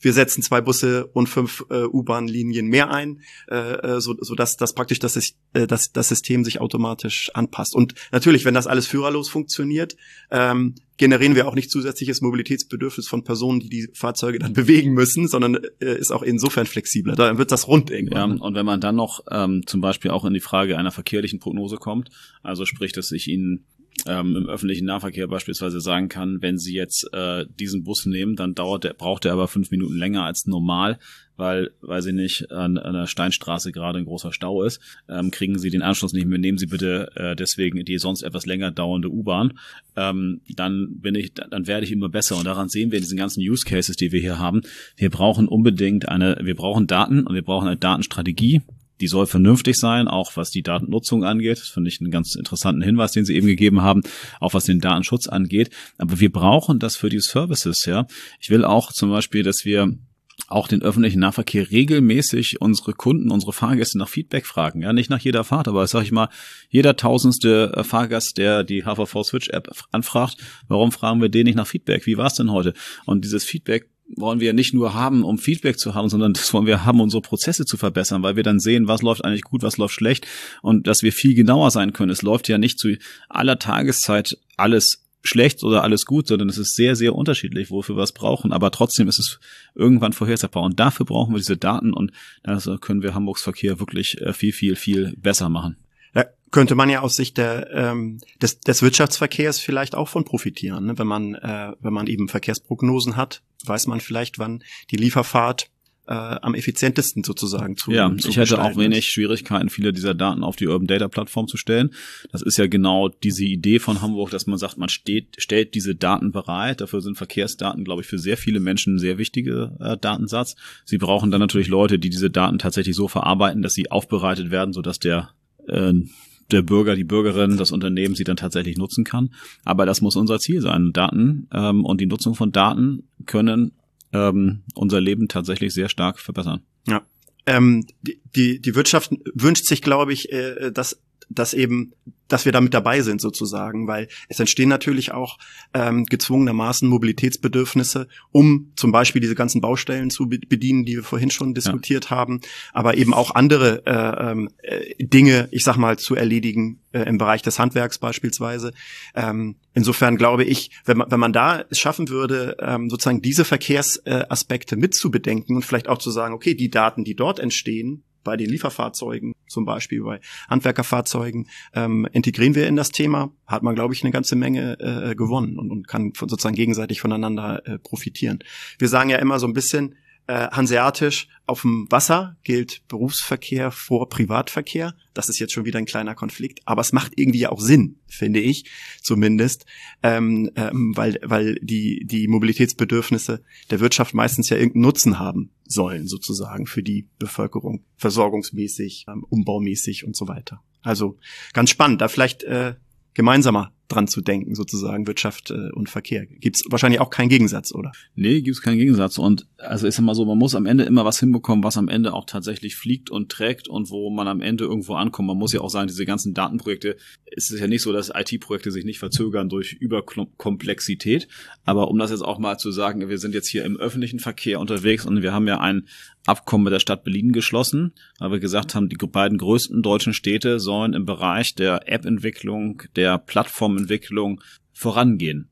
wir setzen zwei Busse und fünf äh, U-Bahn-Linien mehr ein, äh, so, so dass das praktisch das, äh, das, das System sich automatisch anpasst. Und natürlich, wenn das alles führerlos funktioniert, ähm, generieren wir auch nicht zusätzliches Mobilitätsbedürfnis von Personen, die die Fahrzeuge dann bewegen müssen, sondern äh, ist auch insofern flexibler. Dann wird das rund irgendwann. Ja, und wenn man dann noch ähm, zum Beispiel auch in die Frage einer verkehrlichen Prognose kommt, also sprich, dass ich Ihnen ähm, im öffentlichen Nahverkehr beispielsweise sagen kann, wenn Sie jetzt äh, diesen Bus nehmen, dann dauert der, braucht der aber fünf Minuten länger als normal, weil, weiß ich nicht, an, an der Steinstraße gerade ein großer Stau ist, ähm, kriegen Sie den Anschluss nicht mehr, nehmen Sie bitte äh, deswegen die sonst etwas länger dauernde U-Bahn, ähm, dann bin ich, dann werde ich immer besser. Und daran sehen wir diesen ganzen Use Cases, die wir hier haben. Wir brauchen unbedingt eine, wir brauchen Daten und wir brauchen eine Datenstrategie. Die soll vernünftig sein, auch was die Datennutzung angeht. Das finde ich einen ganz interessanten Hinweis, den Sie eben gegeben haben, auch was den Datenschutz angeht. Aber wir brauchen das für die Services, ja. Ich will auch zum Beispiel, dass wir auch den öffentlichen Nahverkehr regelmäßig unsere Kunden, unsere Fahrgäste nach Feedback fragen. Ja, nicht nach jeder Fahrt, aber sag ich mal, jeder tausendste Fahrgast, der die H V V Switch App anfragt, warum fragen wir den nicht nach Feedback? Wie war es denn heute? Und dieses Feedback wollen wir nicht nur haben, um Feedback zu haben, sondern das wollen wir haben, unsere Prozesse zu verbessern, weil wir dann sehen, was läuft eigentlich gut, was läuft schlecht und dass wir viel genauer sein können. Es läuft ja nicht zu aller Tageszeit alles schlecht oder alles gut, sondern es ist sehr, sehr unterschiedlich, wofür wir es brauchen. Aber trotzdem ist es irgendwann vorhersagbar. Und dafür brauchen wir diese Daten und da können wir Hamburgs Verkehr wirklich viel, viel, viel besser machen. Da könnte man ja aus Sicht der, ähm, des, des Wirtschaftsverkehrs vielleicht auch von profitieren. Ne? Wenn man, äh, wenn man eben Verkehrsprognosen hat, weiß man vielleicht, wann die Lieferfahrt äh, am effizientesten sozusagen zu Ja, zu ich hätte auch wenig ist. Schwierigkeiten, viele dieser Daten auf die Urban Data Plattform zu stellen. Das ist ja genau diese Idee von Hamburg, dass man sagt, man steht, stellt diese Daten bereit. Dafür sind Verkehrsdaten, glaube ich, für sehr viele Menschen ein sehr wichtiger äh, Datensatz. Sie brauchen dann natürlich Leute, die diese Daten tatsächlich so verarbeiten, dass sie aufbereitet werden, sodass der äh, der Bürger, die Bürgerin, das Unternehmen sie dann tatsächlich nutzen kann. Aber das muss unser Ziel sein. Daten ähm, und die Nutzung von Daten können ähm, unser Leben tatsächlich sehr stark verbessern. Ja, ähm, die, die die Wirtschaft wünscht sich, glaube ich, äh, dass dass eben, dass wir da mit dabei sind sozusagen, weil es entstehen natürlich auch ähm, gezwungenermaßen Mobilitätsbedürfnisse, um zum Beispiel diese ganzen Baustellen zu bedienen, die wir vorhin schon diskutiert ja. haben, aber eben auch andere äh, äh, Dinge, ich sag mal, zu erledigen äh, im Bereich des Handwerks beispielsweise. Ähm, insofern glaube ich, wenn man wenn man da es schaffen würde, ähm, sozusagen diese Verkehrsaspekte mitzubedenken und vielleicht auch zu sagen, okay, die Daten, die dort entstehen, bei den Lieferfahrzeugen, zum Beispiel bei Handwerkerfahrzeugen, ähm, integrieren wir in das Thema, hat man, glaube ich, eine ganze Menge äh, gewonnen und, und kann von, sozusagen gegenseitig voneinander äh, profitieren. Wir sagen ja immer so ein bisschen äh, hanseatisch, auf dem Wasser gilt Berufsverkehr vor Privatverkehr. Das ist jetzt schon wieder ein kleiner Konflikt, aber es macht irgendwie ja auch Sinn, finde ich zumindest, ähm, ähm, weil weil die die Mobilitätsbedürfnisse der Wirtschaft meistens ja irgendeinen Nutzen haben sollen, sozusagen für die Bevölkerung, versorgungsmäßig, ähm, umbaumäßig und so weiter. Also ganz spannend, da vielleicht äh, gemeinsamer dran zu denken, sozusagen Wirtschaft äh, und Verkehr. Gibt's wahrscheinlich auch keinen Gegensatz, oder? Nee, gibt's keinen Gegensatz. Und also ist immer so, man muss am Ende immer was hinbekommen, was am Ende auch tatsächlich fliegt und trägt und wo man am Ende irgendwo ankommt. Man muss ja auch sagen, diese ganzen Datenprojekte, es ist ja nicht so, dass I T-Projekte sich nicht verzögern durch Überkomplexität. Aber um das jetzt auch mal zu sagen, wir sind jetzt hier im öffentlichen Verkehr unterwegs und wir haben ja ein Abkommen mit der Stadt Berlin geschlossen, weil wir gesagt haben, die beiden größten deutschen Städte sollen im Bereich der App-Entwicklung, der Plattformentwicklung vorangehen.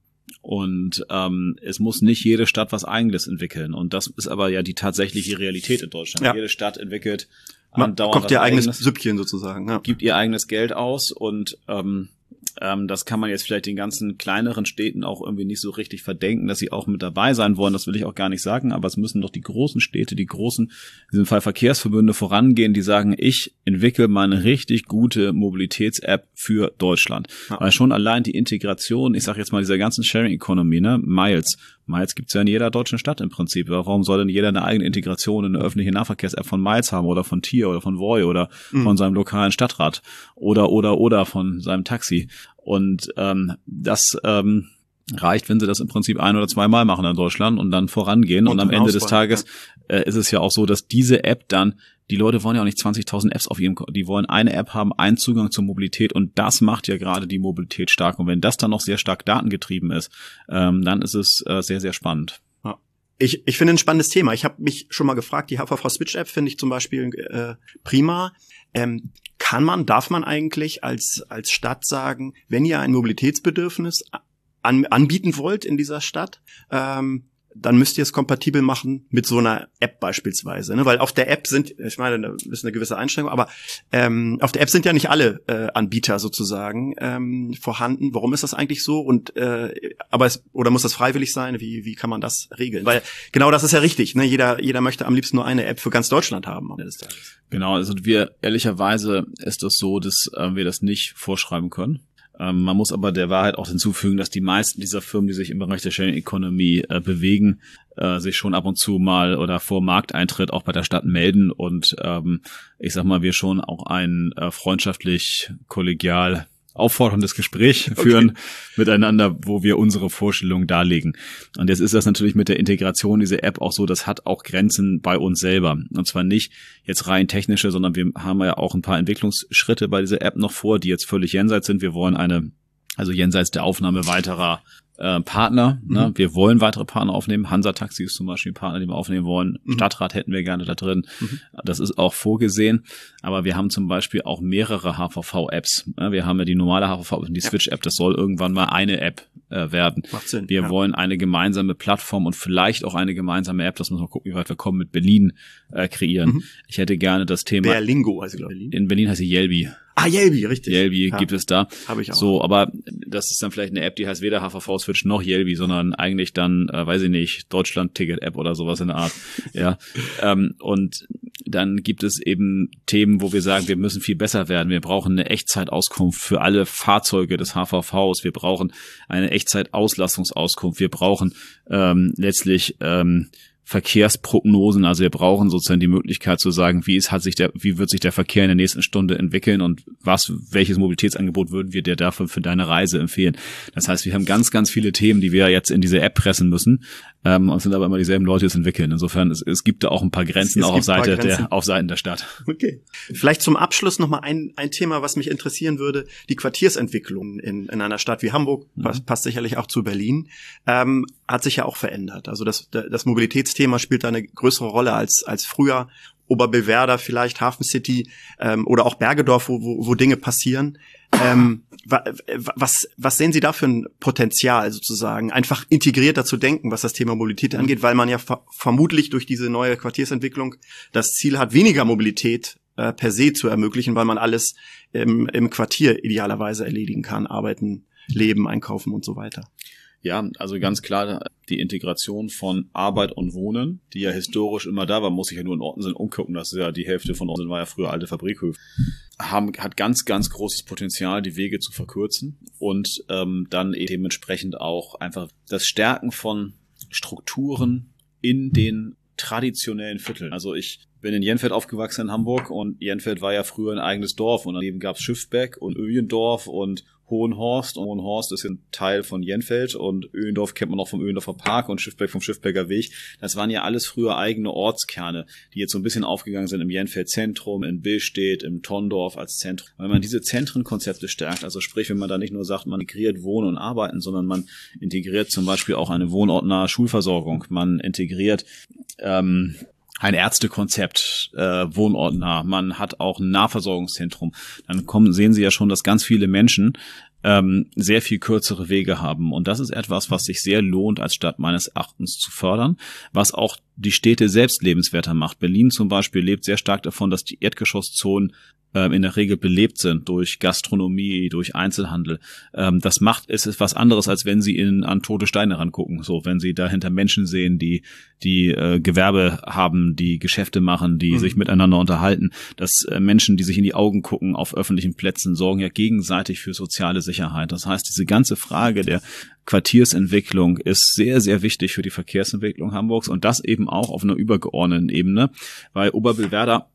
Und ähm, es muss nicht jede Stadt was Eigenes entwickeln. Und das ist aber ja die tatsächliche Realität in Deutschland. Ja. Jede Stadt entwickelt andauernd kocht ihr eigenes Süppchen sozusagen. Ja. Gibt ihr eigenes Geld aus und ähm, Ähm, das kann man jetzt vielleicht den ganzen kleineren Städten auch irgendwie nicht so richtig verdenken, dass sie auch mit dabei sein wollen. Das will ich auch gar nicht sagen, aber es müssen doch die großen Städte, die großen, in diesem Fall Verkehrsverbünde vorangehen, die sagen, ich entwickle mal eine richtig gute Mobilitäts-App für Deutschland. Ja. Weil schon allein die Integration, ich sage jetzt mal dieser ganzen Sharing Economy, ne, Miles, Miles gibt's ja in jeder deutschen Stadt im Prinzip. Warum soll denn jeder eine eigene Integration in eine öffentliche Nahverkehrs-App von Miles haben oder von Tier oder von Voi oder mhm. von seinem lokalen Stadtrat oder oder oder von seinem Taxi? Und ähm, das ähm, reicht, wenn sie das im Prinzip ein- oder zweimal machen in Deutschland und dann vorangehen. Und, und am Ende Auswahl, des Tages ja. äh, ist es ja auch so, dass diese App dann, die Leute wollen ja auch nicht zwanzigtausend Apps auf ihrem, die wollen eine App haben, einen Zugang zur Mobilität und das macht ja gerade die Mobilität stark. Und wenn das dann noch sehr stark datengetrieben ist, ähm, dann ist es äh, sehr, sehr spannend. Ich, ich finde ein spannendes Thema. Ich habe mich schon mal gefragt, die H V V-Switch-App finde ich zum Beispiel äh, prima. Ähm, kann man, darf man eigentlich als als Stadt sagen, wenn ihr ein Mobilitätsbedürfnis an, anbieten wollt in dieser Stadt, ähm, dann müsst ihr es kompatibel machen mit so einer App beispielsweise, ne? Weil auf der App sind, ich meine, da ist eine gewisse Einschränkung, aber ähm, auf der App sind ja nicht alle äh, Anbieter sozusagen ähm, vorhanden. Warum ist das eigentlich so? Und äh, aber es, oder muss das freiwillig sein? Wie wie kann man das regeln? Weil genau das ist ja richtig, ne? Jeder jeder möchte am liebsten nur eine App für ganz Deutschland haben am Ende des Tages. Genau, also wir ehrlicherweise ist es so, dass äh, wir das nicht vorschreiben können. Ähm, man muss aber der Wahrheit auch hinzufügen, dass die meisten dieser Firmen, die sich im Bereich der Sharing Economy äh, bewegen, äh, sich schon ab und zu mal oder vor Markteintritt auch bei der Stadt melden und ähm, ich sag mal, wir schon auch ein äh, freundschaftlich, kollegial aufforderndes Gespräch führen okay. miteinander, wo wir unsere Vorstellungen darlegen. Und jetzt ist das natürlich mit der Integration dieser App auch so, das hat auch Grenzen bei uns selber. Und zwar nicht jetzt rein technische, sondern wir haben ja auch ein paar Entwicklungsschritte bei dieser App noch vor, die jetzt völlig jenseits sind. Wir wollen eine, also jenseits der Aufnahme weiterer äh, Partner. Mhm. Ne? Wir wollen weitere Partner aufnehmen. Hansa Taxi ist zum Beispiel ein Partner, den wir aufnehmen wollen. Mhm. Stadtrat hätten wir gerne da drin. Mhm. Das ist auch vorgesehen. Aber wir haben zum Beispiel auch mehrere H V V-Apps. Wir haben ja die normale H V V und die Switch-App. Das soll irgendwann mal eine App äh, werden. Macht Sinn. Wir ja. wollen eine gemeinsame Plattform und vielleicht auch eine gemeinsame App, das müssen wir gucken, wie weit wir kommen, mit Berlin äh, kreieren. Mhm. Ich hätte gerne das Thema... Berlingo heißt sie, glaube ich. In Berlin heißt sie Yelby. Ah, Yelby, richtig. Yelby ja. gibt es da. Habe ich auch. So, aber das ist dann vielleicht eine App, die heißt weder H V V-Switch noch Yelby, sondern eigentlich dann, äh, weiß ich nicht, Deutschland-Ticket-App oder sowas in der Art. ja. ähm, und dann gibt es eben Themen, wo wir sagen, wir müssen viel besser werden. Wir brauchen eine Echtzeitauskunft für alle Fahrzeuge des H V Vs. Wir brauchen eine Echtzeitauslastungsauskunft. Wir brauchen ähm, letztlich ähm, Verkehrsprognosen, also wir brauchen sozusagen die Möglichkeit zu sagen, wie es hat sich der, wie wird sich der Verkehr in der nächsten Stunde entwickeln und was, welches Mobilitätsangebot würden wir dir dafür für deine Reise empfehlen. Das heißt, wir haben ganz, ganz viele Themen, die wir jetzt in diese App pressen müssen, ähm, und sind aber immer dieselben Leute, die es entwickeln. Insofern, es, es gibt da auch ein paar Grenzen, es auch auf Seite der, auf Seiten der Stadt. Okay. Vielleicht zum Abschluss nochmal ein, ein Thema, was mich interessieren würde, die Quartiersentwicklung in, in einer Stadt wie Hamburg, mhm. passt, passt sicherlich auch zu Berlin, ähm, hat sich ja auch verändert. Also das, das Mobilitätsthema spielt da eine größere Rolle als, als früher. Oberbillwerder vielleicht, Hafen City, ähm, oder auch Bergedorf, wo, wo, wo Dinge passieren. Ähm, was, was sehen Sie da für ein Potenzial sozusagen, einfach integrierter zu denken, was das Thema Mobilität angeht, weil man ja ver- vermutlich durch diese neue Quartiersentwicklung das Ziel hat, weniger Mobilität äh, per se zu ermöglichen, weil man alles im, im Quartier idealerweise erledigen kann, arbeiten, leben, einkaufen und so weiter. Ja, also ganz klar die Integration von Arbeit und Wohnen, die ja historisch immer da war, muss sich ja nur in Ottensen umgucken, das ist ja die Hälfte von Ottensen war ja früher alte Fabrikhöfe, haben, hat ganz, ganz großes Potenzial, die Wege zu verkürzen und ähm, dann eben dementsprechend auch einfach das Stärken von Strukturen in den traditionellen Vierteln. Also ich bin in Jenfeld aufgewachsen in Hamburg und Jenfeld war ja früher ein eigenes Dorf und daneben gab es Schiffbeck und Öhlendorf und Hohenhorst. Und Hohenhorst ist ein Teil von Jenfeld und Öhlendorf kennt man noch vom Öhlendorfer Park und Schiffbeck vom Schiffbecker Weg. Das waren ja alles früher eigene Ortskerne, die jetzt so ein bisschen aufgegangen sind im Jenfeld Zentrum, in Billstedt, im Tondorf als Zentrum. Wenn man diese Zentrenkonzepte stärkt, also sprich, wenn man da nicht nur sagt, man integriert Wohnen und Arbeiten, sondern man integriert zum Beispiel auch eine wohnortnahe Schulversorgung, man integriert ähm, ein Ärztekonzept, äh, wohnortnah, man hat auch ein Nahversorgungszentrum, dann kommen, sehen Sie ja schon, dass ganz viele Menschen ähm, sehr viel kürzere Wege haben. Und das ist etwas, was sich sehr lohnt, als Stadt meines Erachtens zu fördern, was auch die Städte selbst lebenswerter macht. Berlin zum Beispiel lebt sehr stark davon, dass die Erdgeschosszonen ähm, in der Regel belebt sind durch Gastronomie, durch Einzelhandel. Ähm, das macht, es ist was anderes, als wenn Sie in, an tote Steine rangucken. So, wenn Sie dahinter Menschen sehen, die die äh, Gewerbe haben, die Geschäfte machen, die mhm. sich miteinander unterhalten, dass äh, Menschen, die sich in die Augen gucken auf öffentlichen Plätzen, sorgen ja gegenseitig für soziale Sicherheit. Das heißt, diese ganze Frage der Quartiersentwicklung ist sehr, sehr wichtig für die Verkehrsentwicklung Hamburgs und das eben auch auf einer übergeordneten Ebene, weil Oberbillwerder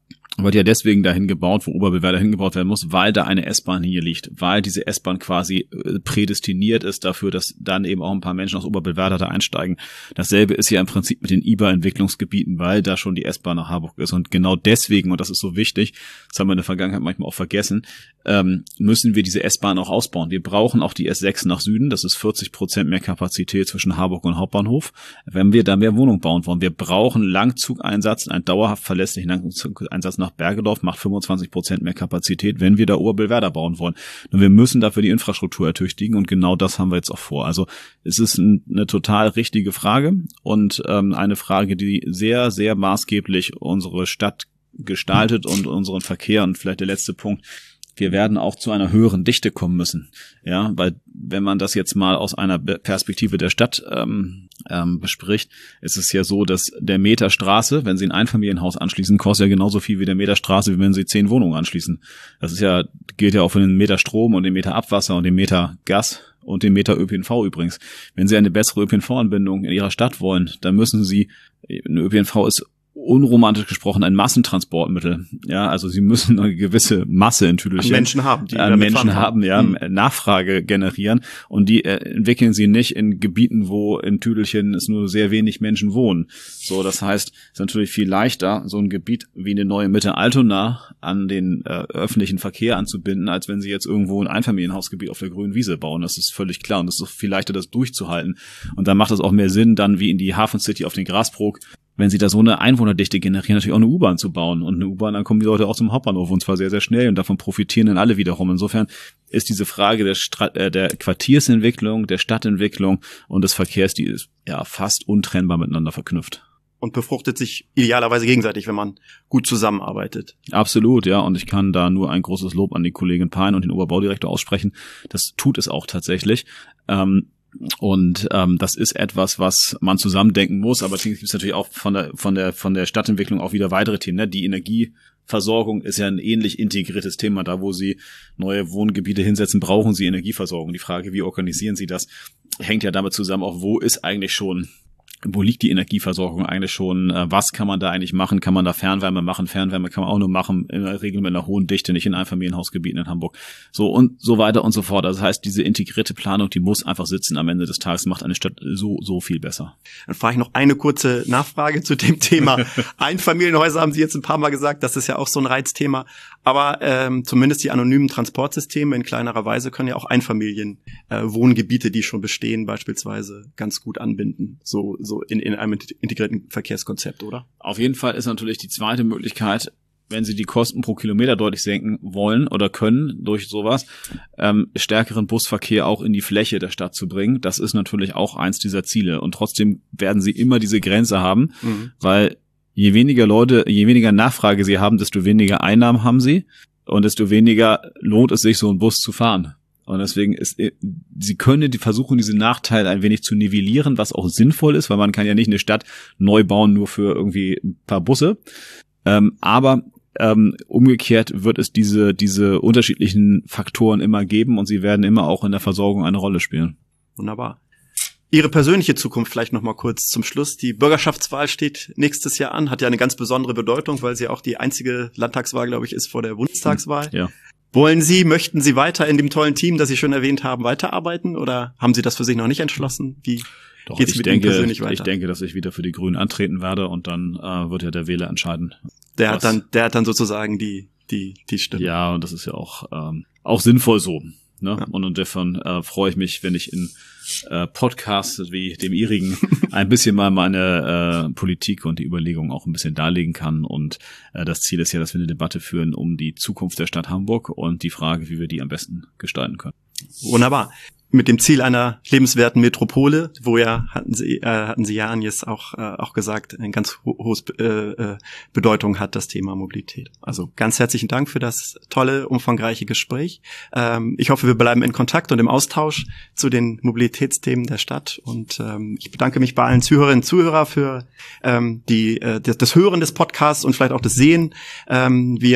wird ja deswegen dahin gebaut, wo Oberbewerder hingebaut werden muss, weil da eine S-Bahn hier liegt, weil diese S-Bahn quasi prädestiniert ist dafür, dass dann eben auch ein paar Menschen aus Oberbewerder da einsteigen. Dasselbe ist ja im Prinzip mit den I B A-Entwicklungsgebieten, weil da schon die S-Bahn nach Harburg ist. Und genau deswegen, und das ist so wichtig, das haben wir in der Vergangenheit manchmal auch vergessen, ähm, müssen wir diese S-Bahn auch ausbauen. Wir brauchen auch die S sechs nach Süden, das ist vierzig Prozent mehr Kapazität zwischen Harburg und Hauptbahnhof, wenn wir da mehr Wohnungen bauen wollen. Wir brauchen Langzugeinsatz, einen dauerhaft verlässlichen Langzugeinsatz nach Bergedorf, macht fünfundzwanzig Prozent mehr Kapazität, wenn wir da Oberbillwerder bauen wollen. Und wir müssen dafür die Infrastruktur ertüchtigen und genau das haben wir jetzt auch vor. Also es ist ein, eine total richtige Frage und ähm, eine Frage, die sehr, sehr maßgeblich unsere Stadt gestaltet und unseren Verkehr. Und vielleicht der letzte Punkt: Wir werden auch zu einer höheren Dichte kommen müssen. Ja, weil wenn man das jetzt mal aus einer Perspektive der Stadt ähm, ähm, bespricht, ist es ja so, dass der Meter Straße, wenn Sie ein Einfamilienhaus anschließen, kostet ja genauso viel wie der Meter Straße, wie wenn Sie zehn Wohnungen anschließen. Das ist ja, gilt ja auch für den Meter Strom und den Meter Abwasser und den Meter Gas und den Meter Ö P N V übrigens. Wenn Sie eine bessere Ö P N V-Anbindung in Ihrer Stadt wollen, dann müssen Sie, ein Ö P N V ist unromantisch gesprochen ein Massentransportmittel. Ja, also sie müssen eine gewisse Masse in Tüdelchen an Menschen haben, die an Menschen haben, ja, hm. Nachfrage generieren und die äh, entwickeln sie nicht in Gebieten, wo in Tüdelchen es nur sehr wenig Menschen wohnen. So, das heißt, es ist natürlich viel leichter, so ein Gebiet wie eine neue Mitte Altona an den äh, öffentlichen Verkehr anzubinden, als wenn sie jetzt irgendwo ein Einfamilienhausgebiet auf der grünen Wiese bauen. Das ist völlig klar und es ist viel leichter, das durchzuhalten. Und dann macht es auch mehr Sinn, dann wie in die Hafen City auf den Grasbrook, wenn sie da so eine Einwohnerdichte generieren, natürlich auch eine U-Bahn zu bauen. Und eine U-Bahn, dann kommen die Leute auch zum Hauptbahnhof und zwar sehr, sehr schnell und davon profitieren dann alle wiederum. Insofern ist diese Frage der, Strat- äh, der Quartiersentwicklung, der Stadtentwicklung und des Verkehrs, die ist ja fast untrennbar miteinander verknüpft. Und befruchtet sich idealerweise gegenseitig, wenn man gut zusammenarbeitet. Absolut, ja. Und ich kann da nur ein großes Lob an die Kollegin Pein und den Oberbaudirektor aussprechen. Das tut es auch tatsächlich. Ähm, Und ähm, das ist etwas, was man zusammendenken muss, aber es gibt natürlich auch von der von der von der Stadtentwicklung auch wieder weitere Themen. Ne? Die Energieversorgung ist ja ein ähnlich integriertes Thema. Da, wo Sie neue Wohngebiete hinsetzen, brauchen Sie Energieversorgung. Die Frage, wie organisieren Sie das, hängt ja damit zusammen, auch wo ist eigentlich schon Wo liegt die Energieversorgung eigentlich schon? Was kann man da eigentlich machen? Kann man da Fernwärme machen? Fernwärme kann man auch nur machen, in der Regel mit einer hohen Dichte, nicht in Einfamilienhausgebieten in Hamburg. So und so weiter und so fort. Das heißt, diese integrierte Planung, die muss einfach sitzen am Ende des Tages, macht eine Stadt so, so viel besser. Dann frage ich noch eine kurze Nachfrage zu dem Thema. Einfamilienhäuser haben Sie jetzt ein paar Mal gesagt, das ist ja auch so ein Reizthema. Aber ähm, zumindest die anonymen Transportsysteme in kleinerer Weise können ja auch Einfamilien-Wohngebiete, äh, die schon bestehen, beispielsweise ganz gut anbinden. So so in, in einem integrierten Verkehrskonzept, oder? Auf jeden Fall ist natürlich die zweite Möglichkeit, wenn Sie die Kosten pro Kilometer deutlich senken wollen oder können durch sowas, ähm, stärkeren Busverkehr auch in die Fläche der Stadt zu bringen. Das ist natürlich auch eins dieser Ziele. Und trotzdem werden Sie immer diese Grenze haben, mhm. weil je weniger Leute, je weniger Nachfrage Sie haben, desto weniger Einnahmen haben Sie und desto weniger lohnt es sich, so einen Bus zu fahren. Und deswegen ist, sie können die versuchen, diese Nachteile ein wenig zu nivellieren, was auch sinnvoll ist, weil man kann ja nicht eine Stadt neu bauen nur für irgendwie ein paar Busse. Ähm, aber ähm, umgekehrt wird es diese diese unterschiedlichen Faktoren immer geben und sie werden immer auch in der Versorgung eine Rolle spielen. Wunderbar. Ihre persönliche Zukunft vielleicht noch mal kurz zum Schluss. Die Bürgerschaftswahl steht nächstes Jahr an, hat ja eine ganz besondere Bedeutung, weil sie auch die einzige Landtagswahl, glaube ich, ist vor der Bundestagswahl. Ja. Wollen Sie, möchten Sie weiter in dem tollen Team, das Sie schon erwähnt haben, weiterarbeiten oder haben Sie das für sich noch nicht entschlossen? Wie Doch, geht's ich mit denke, Ihnen persönlich weiter? Ich denke, dass ich wieder für die Grünen antreten werde und dann äh, wird ja der Wähler entscheiden. Der hat dann, der hat dann sozusagen die, die, die Stimme. Ja, und das ist ja auch, ähm, auch sinnvoll so. Ne? Ja. Und insofern äh, freue ich mich, wenn ich in äh, Podcasts wie dem Ihrigen ein bisschen mal meine äh, Politik und die Überlegungen auch ein bisschen darlegen kann. Und äh, das Ziel ist ja, dass wir eine Debatte führen um die Zukunft der Stadt Hamburg und die Frage, wie wir die am besten gestalten können. Wunderbar. Mit dem Ziel einer lebenswerten Metropole, wo ja, hatten Sie, äh, hatten Sie ja jetzt auch, äh, auch gesagt, eine ganz ho- hohe äh, Bedeutung hat das Thema Mobilität. Also ganz herzlichen Dank für das tolle, umfangreiche Gespräch. Ähm, ich hoffe, wir bleiben in Kontakt und im Austausch zu den Mobilitätsthemen der Stadt. Und ähm, ich bedanke mich bei allen Zuhörerinnen und Zuhörern für ähm, die, äh, das, das Hören des Podcasts und vielleicht auch das Sehen. Ähm, wir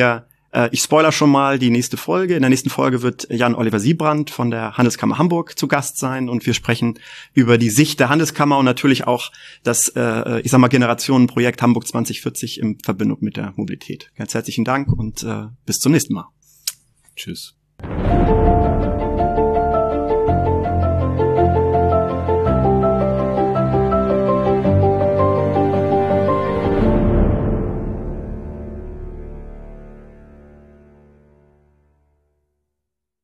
Äh, ich spoiler schon mal die nächste Folge. In der nächsten Folge wird Jan-Oliver Siebrand von der Handelskammer Hamburg zu Gast sein und wir sprechen über die Sicht der Handelskammer und natürlich auch das, äh, ich sag mal, Generationenprojekt Hamburg zwanzig vierzig in Verbindung mit der Mobilität. Ganz herzlichen Dank und äh, bis zum nächsten Mal. Tschüss.